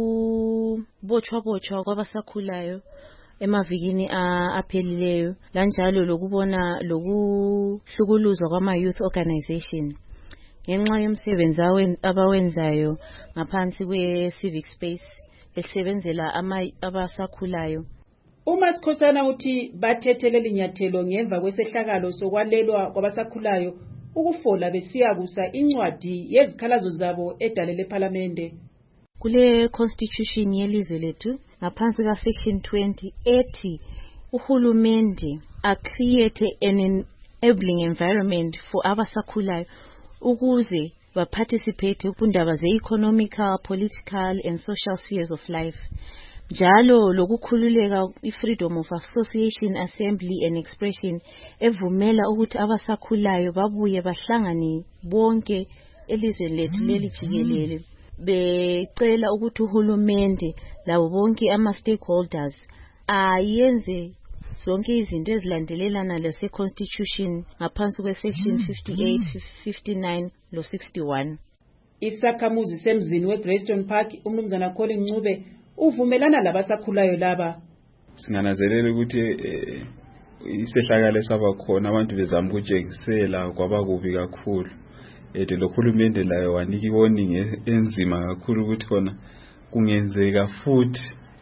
lokubotshwa-botshwa kwabasakhulayo emavikini aphelileyo, lanjalo lokubona lokuhlukuluzwa kwama-youth organization ngenxa yomsebenzi abawenzayo ngaphansi kwe-civic space besebenzela abasakhulayo. uMasikhosana uthi bathethelele inyathelo ngemva kwesehlakalo sokwalelwa kwabasakhulayo ukufola besiya kusa incwadi yezikhalazo zabo edalele eParliament. Kule constitution yelizwe lethu ngaphansi ka section twenty ethi uhulumende a create an enabling environment for abasakhulayo ukuze ba participate kundaba ze economical, political and social spheres of life. Njalo lokukhululeka i-freedom of association, assembly and expression evumela ukuthi abasakhulayo babuye bahlangane bonke elizweni lethu leli jikelele. Becela ukuthi uhulumende labo bonke ama stakeholders ayenze zonke izinto ezilandelelana lese constitution ngaphansi kwe section fifty-eight, fifty-nine lo sixty-one. Isakhamuzi semzini weGreystone Park umnumzana Colin Ncube uvumelana labasakhulayo laba. Singananzelela ukuthi eh, isehlakalo sabakhona abantu bezama ukujengisela kwabakubi kakhulu. Ede lokhulumende layo wanika warning enzima kakhulu ukuthi khona kungenzeka futhi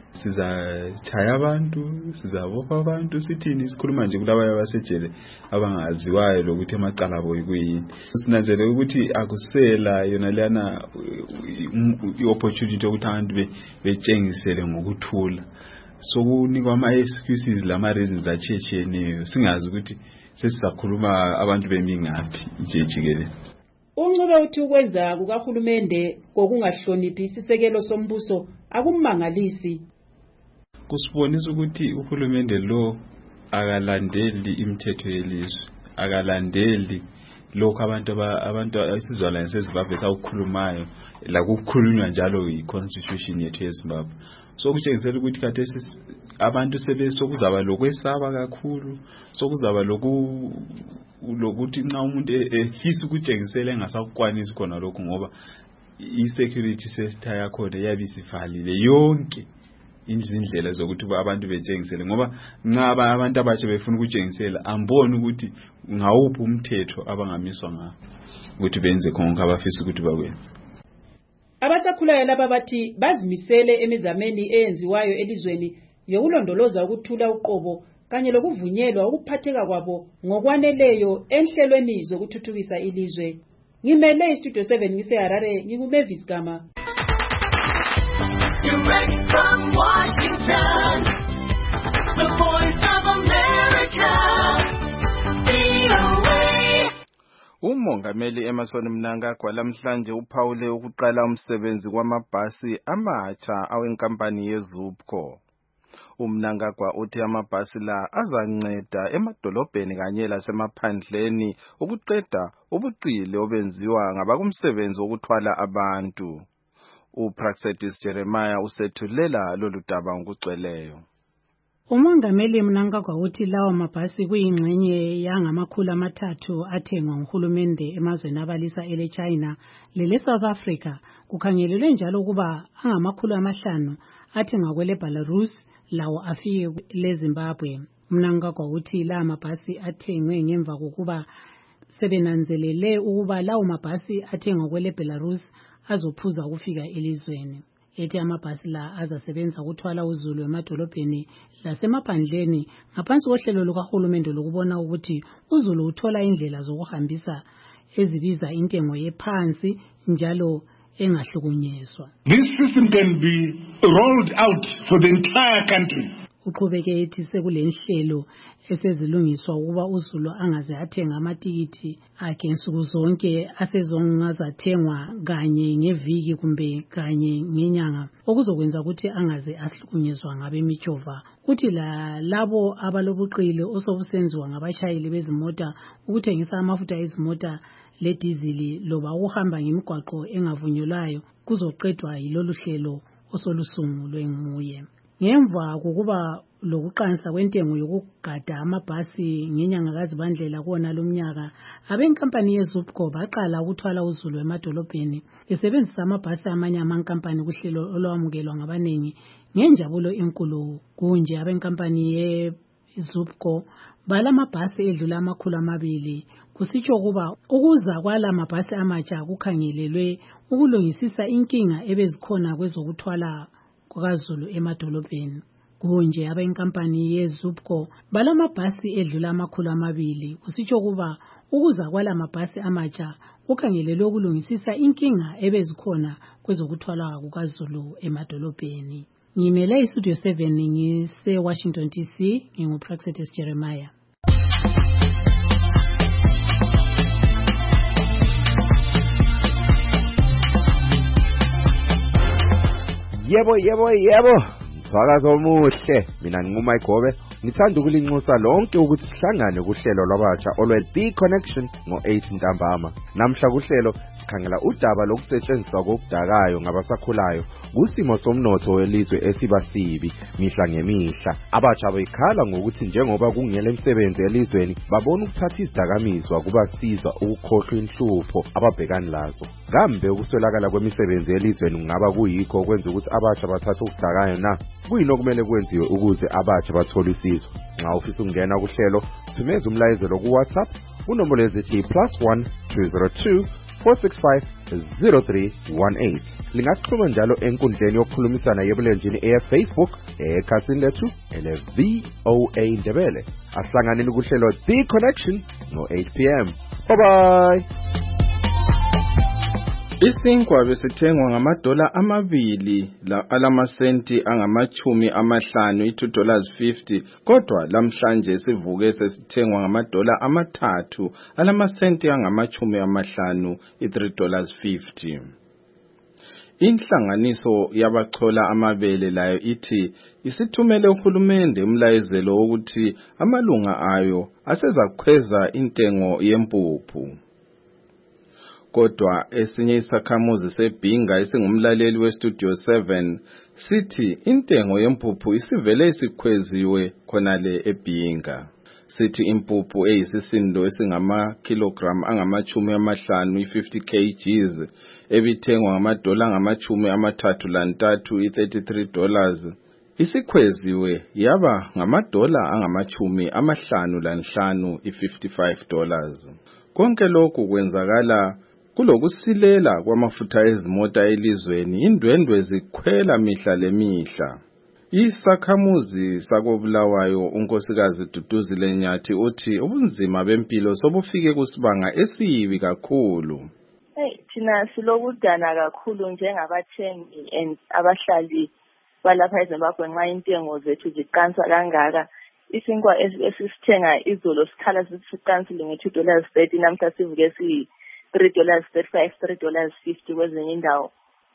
sizachaya abantu, sizabopha abantu, sithini sikhuluma nje kulabo abasejele abangaziwayo lokuthi amacala abo yikuyini. Sinanzele ukuthi akusela yona lana i-opportunity ukuthi abantu betshengisele ngokuthula. So kunikwa ama excuses lama reasons achecheneyo singazi ukuthi sesisakhuluma abantu bemingaphi nje jikelele. uNcube uthi ukwenza kukahulumende kokungahloniphi isisekelo sombuso akumangalisi. Kusibonisa ukuthi uhulumende lo akalandeli imithetho yelizwe, akalandeli lokho abantu abantu isizwana seZimbabwe sawukhulumayo la kukhulunywa njalo iconstitution yethu yeZimbabwe. So kutshengisela ukuthi khathesi abantu sebe sokuzaba lokwesaba kakhulu, sokuzaba loku lokuthi nxa umuntu efisa ukutshengisela engasakwanisi khona lokho ngoba i-security sector yakhona yabisivalile yonke indlela zokuthi abantu betshengisele ngoba nxa abantu abatsha befuna ukutshengisela amboni ukuthi ngawuphi umthetho abangamiswa ngawo ukuthi benze konke abafisa ukuthi bakwenze. Abasakhulayo laba bathi bazimisele emizameni eyenziwayo elizweni yokulondoloza ukuthula uqobo kanye lokuvunyelwa ukuphatheka kwabo ngokwaneleyo enhlelweni zokuthuthukisa ilizwe. Ngimele iStudio seven ngiseHarare, nginguMavis Gama. Direct from Washington, the voice of America, V O A. Umongameli Emmerson Mnangagwa lamhlanje uphawule ukuqala umsebenzi kwamabhasi amatsha awenkampani yeZUPCO. uMnangagwa uthi amabhasi la azanceda emadolobheni kanye lasemaphandleni ukuqeda ubuqili obenziwa ngabakumsebenzi wokuthwala abantu. uPraxedis Jeremiah usethulela lolu daba ngokugcweleyo. Umongameli Mnangagwa uthi lawa mabhasi kuyingxenye yangamakhulu amathathu athengwa nguhulumende emazweni abalisa ele China lele South Africa, kukhangelelwe njalo ukuba angamakhulu amahlanu athengwa kwele Belarus lawo afike le Zimbabwe. Mnangagwa uthi lawa mabhasi athengwe ngemva kokuba sebenanzelele ukuba lawo mabhasi athengwa kwele Belarus azophuza ukufika elizweni. Ethi amabhasi la azasebenza ukuthwala uzulu emadolobheni lasemaphandleni ngaphansi kohlelo lukahulumende lokubona ukuthi uzulu uthola indlela zokuhambisa ezibiza intengo yephansi njalo engahlukunyezwa. This system can be rolled out for the entire country. Uqhubeke ethi sekulenhlelo esezilungiswa ukuba uzulu angaze athenga amatikiti akhe nsuku zonke asezongazathengwa kanye ngeviki kumbe kanye ngenyanga okuzokwenza ukuthi angaze ahlukunyezwa ngabemijova. Kuthi la labo abalobuqili osobusenziwa ngabashayeli bezimota ukuthengisa amafutha ezimota ledizili loba uhamba ngemigwaqo engavunyelwayo kuzoqedwa yilolu hlelo osolusungulwe nguye. Ngemva kokuba lokuqansa kwentengo yokugada amabhasi ngenyanga kaZibandlela kona lomnyaka, abenkampani yeZUPCO baqala ukuthwala uzulu emadolobheni besebenzisa amabhasi amanye amankampani kuhlelo olwamukelwa ngabanengi ngenjabulo enkulu. Kunje abenkampani yeZUPCO balamabhasi edlula amakhulu amabili, kusitsho kuba ukuza kwala mabhasi amatsha kukhangelelwe ukulungisisa inkinga ebezikhona kwezokuthwala kwaZulu emadolobheni. Kunje abenkampani yeZUPCO balamabhasi edlula amakhulu amabili, kusitsho kuba ukuza kwala mabhasi amatsha kukhangelelwe ukulungisisa inkinga ebezikhona kwezokuthwala kwaZulu emadolobheni. Ngimele iStudio seven ngise Washington D C, nginguPraxedis Jeremiah. Yebo yebo yebo, msakazo omuhle. Mina nginguMike Gobe, ngithanda ukulinxusa lonke ukuthi sihlangane kuhlelo lwabatsha olwe The Connection ngo eight ntambama. Namhla kuhlelo sikhangela udaba lokusetshenziswa kokudakayo ngabasakhulayo kusimo somnotho welizwe esibasibi mihla ngemihla. Abatsha bayikhala ngokuthi njengoba kungele imisebenzi elizweni babona ukuthatha isidakamiswa kubasiza ukukhohlwa inhlupho ababhekana lazo. Kambe ukuswelakala kwemisebenzi elizweni kungaba kuyikho okwenza ukuthi abatsha bathathe ukudakayo na? Kuyini okumele kwenziwe ukuze abatsha bathole usizo? Nxa ufisa ukungena kuhlelo, thumeza umlayezelo ku WhatsApp unombolo ezithi plus one two zero two four six five zero three one eight. Lingaxhuma njalo enkundleni yokukhulumisana yebulenjini eFacebook ekhasini lethu ele V O A Ndebele. Asihlanganeni kuhlelo The Connection ngo eight p m Bye bye. Isinkwa besithengwa ngamadola amabili la alamasenti angamachumi amahlanu i-two dollars fifty kodwa lamhlanje sivuke sesithengwa ngamadola amathathu alamasenti angamachumi amahlanu i-three dollars fifty. Inhlanganiso yabachola amabele layo ithi isithumele uhulumende umlayezelo wokuthi amalunga ayo asezakhweza intengo yempuphu. Kodwa esinye isakhamuzi sebhinga esingumlaleli weStudio seven sithi intengo yempuphu isivele isikhweziwe khonale ebhinga. Sithi impuphu eyisisindo esingama kilogram angamachumi amahlanu i-fifty kilograms ebithengwa ngamadola angamachumi amathathu lantathu i-thirty-three dollars isikhweziwe yaba ngamadola angamachumi amahlanu lanhlanu i-fifty-five dollars. Konke lokhu kwenzakala kulokusilela kwamafutha ezimota elizweni indwendwe zikhwela mihla lemihla. Isakhamuzi sakobulawayo unkosikazi Duduzile Nyathi uthi ubunzima bempilo sobufike kusibanga esibi kakhulu. Hey, thina silokudana kakhulu njengabathengi and abahlali balapha eZimbabwe nxa intengo zethu ziqansa kangaka. Isinkwa esisithenga izolo sikhala sisiqansile nge-two dollars thirty namhla sivuke si three dollars thirty-five, three dollars fifty kwezinye indawo.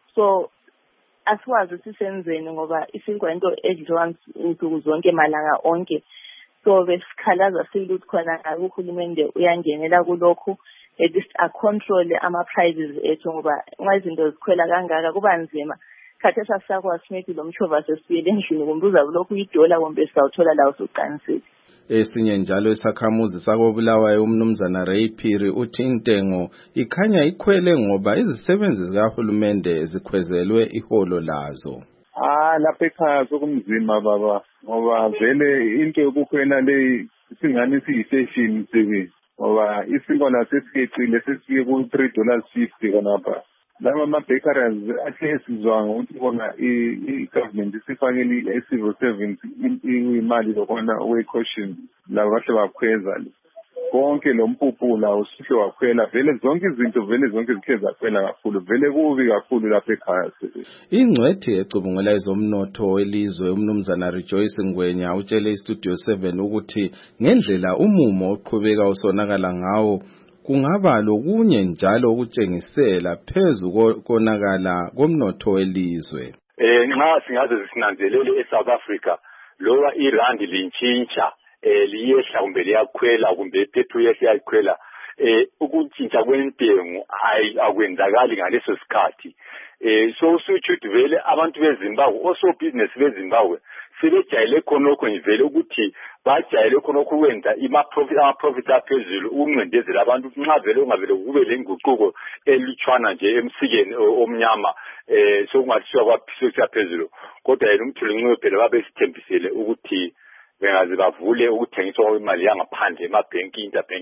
So asiwazi sisenzeni ngoba isinkwa into edliwa insuku zonke malanga onke. So besikhalaza siluthi khona uhulumende uyangenela kulokhu at least acontrol ama prices ethu ngoba nxa izinto zikhwela kangaka kuba nzima. Khathesi asakwazi maybe lo mchova sesibuyele endlini kumbuza lokhu idola kumbe sawuthola lawo soqanisile. Esinye njalo isakhamuzi sakobulawayo umnumzana Ray Phiri uthi intengo ikhanya ikhwele ngoba izisebenzi zikahulumende zikhwezelwe iholo lazo. Ah lapha ekhaya sokumzima baba ngoba vele into yokukhwela le singani siyistation sebenzi ngoba isinkwa nasesicile sesifike ku three dollars fifty kanapha. Laba ama-bakeries athe sizwa ukuthi bona i-government isifakele i-civil servants imali lokona we-caution laba bahle bakhweza konke lo mpuphu lawo sihle wakhwela vele zonke izinto vele zonke zikhe zakhwela kakhulu vele kubi kakhulu lapha ekhaya. Ingcwethi ecubungula ezomnotho welizwe umnumzana Rejoice Ngwenya utshele iStudio seven ukuthi ngendlela umumo oqhubeka usonakala ngawo kungaba lokunye njalo ukutshengisela phezu konakala komnotho welizwe. Eh nxa singaze sinanzelele eSouth Africa lowa irandi lintshintsha eh liyehla kumbe liyakhwela kumbe ipetrol yakhwela eh ukuntshintsha kwentengo akwenzakali ngaleso sikhathi. Eh so usuthi vele abantu beZimbabwe oso business beZimbabwe sebejayele khonokho ngivele ukuthi bajayele khonokho ukwenza ima profit ama profit aphezulu ukuncindezela abantu nxa vele ungavele kube lenguquko elutshwana nje emsikeni omnyama eh sokungathiwa kwaphisa phezulu kodwa yena umthuli phela babesithembisele ukuthi bengaze bavule ukuthengiswa kwemali yangaphandle emabhenki interbank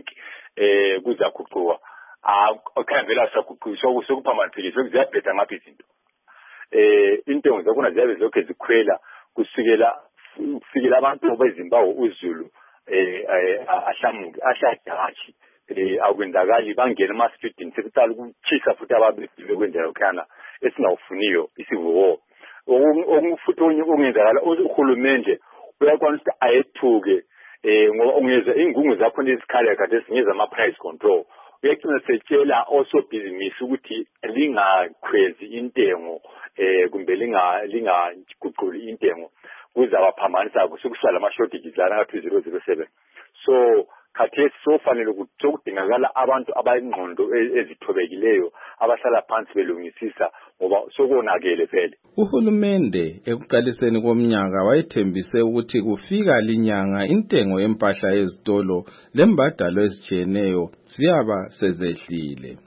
eh kuzaguquka akhangela saguqiswa kusukuphambaniphi sokuziyabheda ngaphi izinto eh intengo zakhona ziyabe zokhe zikhwela kusukela kufikela abantu beZimbabwe uZulu eh ahlamuke ahlajaji eh akwenzakali bangena ama street sekuqala ukuchisa futhi ababekile kwenzela khana esingawufuniyo isivuwo okufuthi ongenzakala uhulumende uyakwanisa ukuthi ayethuke eh ngoba ungeza ingungu zakho nezikhali kade sinyeza ama price control uyacina setshela also business ukuthi lingakhwezi intengo eh kumbe linga lingaguquli intengo kuzabaphambanisa kusukusala ama shortages lana ka two zero zero seven. So khathesi sofanele ukuthi kudingakala abantu abayingqondo ezithobekileyo abahlala phansi belungisisa ngoba sokonakele vele. Uhulumende ekuqaliseni komnyaka wayethembise ukuthi kufika linyanga intengo yempahla ezitolo lembadalo ezijeneyo siyaba sezehlile.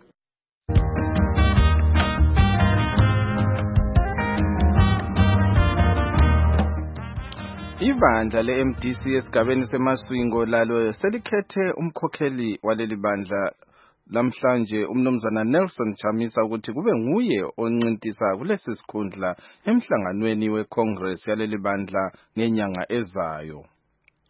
Ibandla le-M D C esigabeni seMaswingo lalo selikhethe umkhokheli waleli bandla lamhlanje umnumzana Nelson Chamisa ukuthi kube nguye oncintisa kulesi sikhundla emhlanganweni weCongress yaleli bandla ngenyanga ezayo.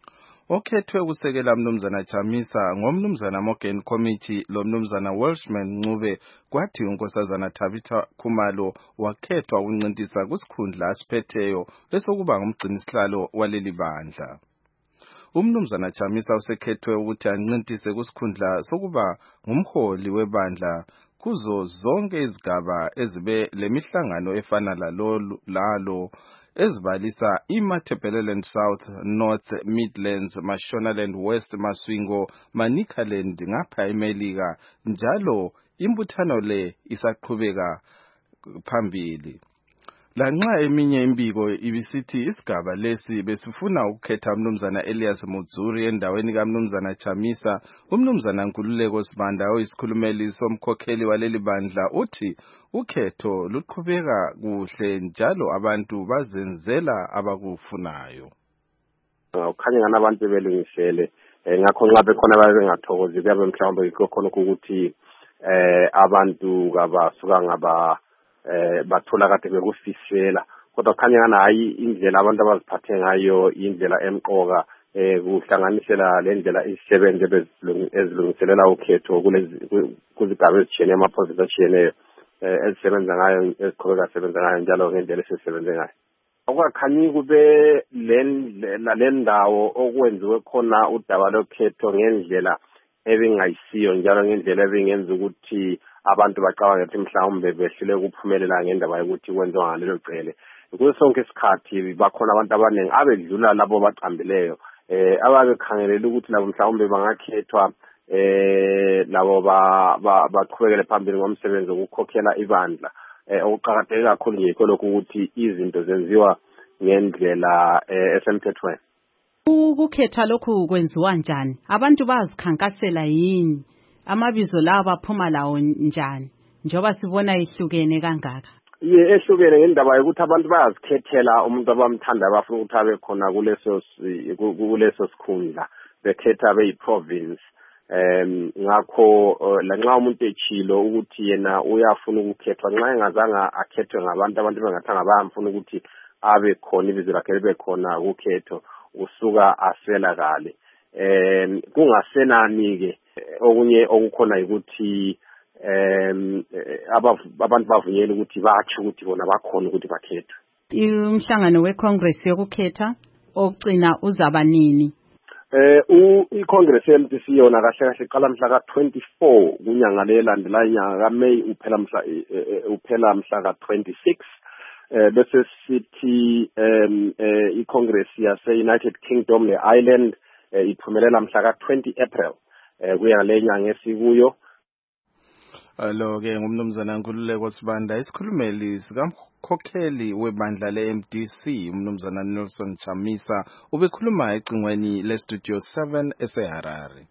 okhethwe ukusekela umnumzana Chamisa ngomnumzana Morgan Committee lo mnumzana Welshman Ncube kwathi unkosazana Tabitha Khumalo wakhethwa ukuncintisa kusikhundla asiphetheyo esokuba ngumgcinisihlalo waleli bandla. Umnumzana Chamisa usekhethwe ukuthi ancintise kusikhundla sokuba ngumholi webandla kuzo zonke izigaba ezibe lemihlangano efana lalolu lalo ezibalisa iMatabeleland South, North, Midlands, Mashonaland West, Maswingo, Manicaland ngapha eMelika njalo imbuthano le isaqhubeka phambili. Lanxa eminye imbiko ibisithi isigaba lesi besifuna ukukhetha umnumzana Elias Mudzuri endaweni kaMnumzana Chamisa, umnumzana Nkululeko Sibanda oyisikhulumeli somkhokheli waleli bandla uthi ukhetho luqhubeka kuhle njalo abantu bazenzela abakufunayo. Ukhanya ngana abantu belungisele ngakho nxa bekhona babengathokozi kuyabe mhlawumbe ikhona ukuthi eh abantu kabasuka ngaba eh bathola kade bekufisela kodwa khanya ngana hayi indlela abantu abaziphathe ngayo indlela emqoka eh kuhlanganisela le ndlela isebenze bezilungiselela ukhetho kulezi kuzigaba ezitshiyeneyo amaprofessor atshiyeneyo eh ezisebenza ngayo eziqhubeka sebenza ngayo njalo ngendlela esesebenze ngayo. Okwakhanyi kube lendlela lendawo okwenziwe khona udaba lokhetho ngendlela ebingayisiyo njalo ngendlela ebingenza ukuthi abantu bacabanga ukuthi mhlawumbe behlule ukuphumelela ngendaba yokuthi kwenziwa ngalelo cele. Kuso sonke isikhathi bakhona abantu abaningi abedlula labo baqambileyo eh ababekhangelela ukuthi labo mhlawumbe bangakhethwa eh labo baqhubekele phambili ngomsebenzi wokukhokhela ibandla. Eh okuqhakatheke kakhulu nje lokho ukuthi izinto zenziwa ngendlela esemthethweni. Ukukhetha lokhu kwenziwa njani? Abantu bazikhankasela yini? Amabizo lawo baphuma lawo njani? Njoba sibona ihlukene kangaka. Ye ehlukene ngendaba yokuthi abantu bayazikhethela umuntu abamthanda abafuna ukuthi abe khona kuleso kuleso sikhundla bekhetha beyiprovince. Em ngakho lanxa umuntu echilo ukuthi yena uyafuna ukukhethwa nxa engazanga akhethwe ngabantu abantu bengathanga bayamfuna ukuthi abe khona ibizo lakhe libe khona ukhetho usuka asela kale. Em kungasenani ke okunye okukhona ukuthi em abantu bavunyela ukuthi bathi ukuthi bona bakhona ukuthi bakhethwe. Umhlangano weCongress yokukhetha ogcina uzaba nini? Eh u iCongress ye-M D C yona kahle kahle iqala mhla ka twenty-four kunyanga lelandela inyanga kaMay uphela mhla uphela mhla ka twenty-six. Eh bese sithi em iCongress yase United Kingdom le Ireland iphumelela mhla ka twenty April eh kuya lenyanga esikuyo. Alo ke ngumnumzana Nkululeko Sibanda isikhulumeli sikamkhokheli webandla le-M D C umnumzana Nelson Chamisa ubekhuluma ecingweni le-Studio seven eseHarare.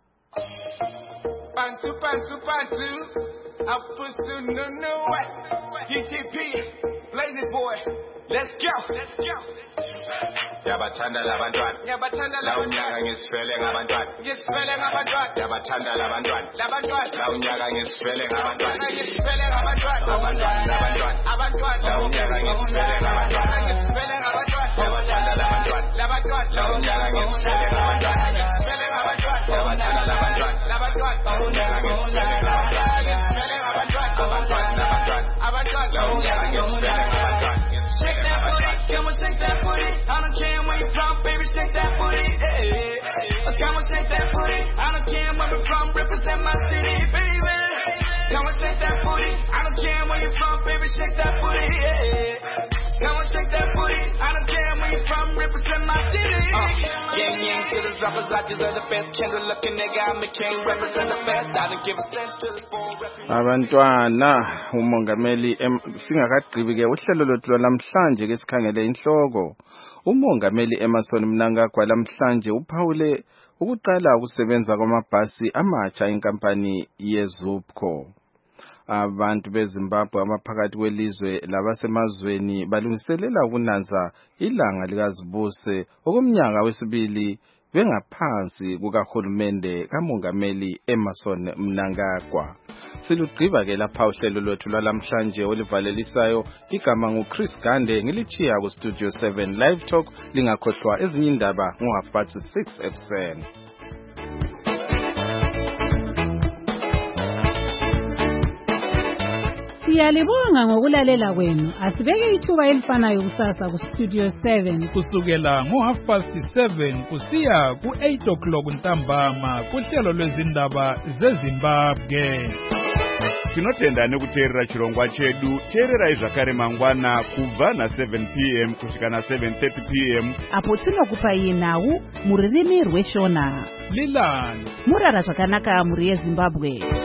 Bantu bantu bantu apusu no no G T P Lazy Boy let's go let's go Yabathanda labantwana yabathanda labantwana ngisifele ngabantwana ngisifele ngabantwana yabathanda labantwana labantwana lawunyaka ngisifele ngabantwana ngisifele ngabantwana abantwana labantwana abantwana lawunyaka ngisifele ngabantwana ngisifele ngabantwana yabathanda labantwana labantwana lawunyaka ngisifele ngabantwana ngisifele ngabantwana yabathanda labantwana labantwana lawunyaka ngisifele ngabantwana ngisifele ngabantwana abantwana labantwana abantwana lawunyaka ngisifele ngabantwana. Shake that booty, come on, shake that booty. I don't care where you from, baby, shake that booty. Hey, hey. Come on, shake that booty. I don't care where you from, represent my city, baby. Come on, shake that booty. I don't care where you from, baby, shake that booty. Hey, come on, shake that booty. I don't care where you from, represent my city. Uh, gang, gang, to the rappers, I deserve the best. Kendall looking nigga, I'm the king, represent the best. I don't give a cent to the ball. Abantwana umongameli singakagqibi ke uhlelo lothu lwamhlanje ke sikhangele inhloko. Umongameli Emmerson Mnangagwa lamhlanje uphawule ukuqala ukusebenza kwamabhasi amatsha inkampani yeZupco. Abantu beZimbabwe amaphakathi kwelizwe labasemazweni balungiselela ukunanza ilanga likazibuse okumnyaka wesibili bengaphansi kukahulumende kamongameli Emmerson Mnangagwa. silugqiba ke lapha uhlelo lwethu lwalamhlanje olivalelisayo. Igama nguChris Gande, ngilichiya ku Studio seven Live Talk. Lingakhohlwa ezinye indaba ngo half past six ekuseni. Siyalibonga ngokulalela kwenu. Asibeke ithuba elifanayo kusasa ku Studio seven kusukela ngo half past seven kusiya ku eight o'clock ntambama kuhlelo lwezindaba zeZimbabwe. Tinotenda kuteerera chirongwa chedu. Teererai zvakare mangwana kubva na seven p m kusvika na seven thirty p m apo tinokupai nhau muririmi rweshona. Lilani murara zvakanaka muri yeZimbabwe.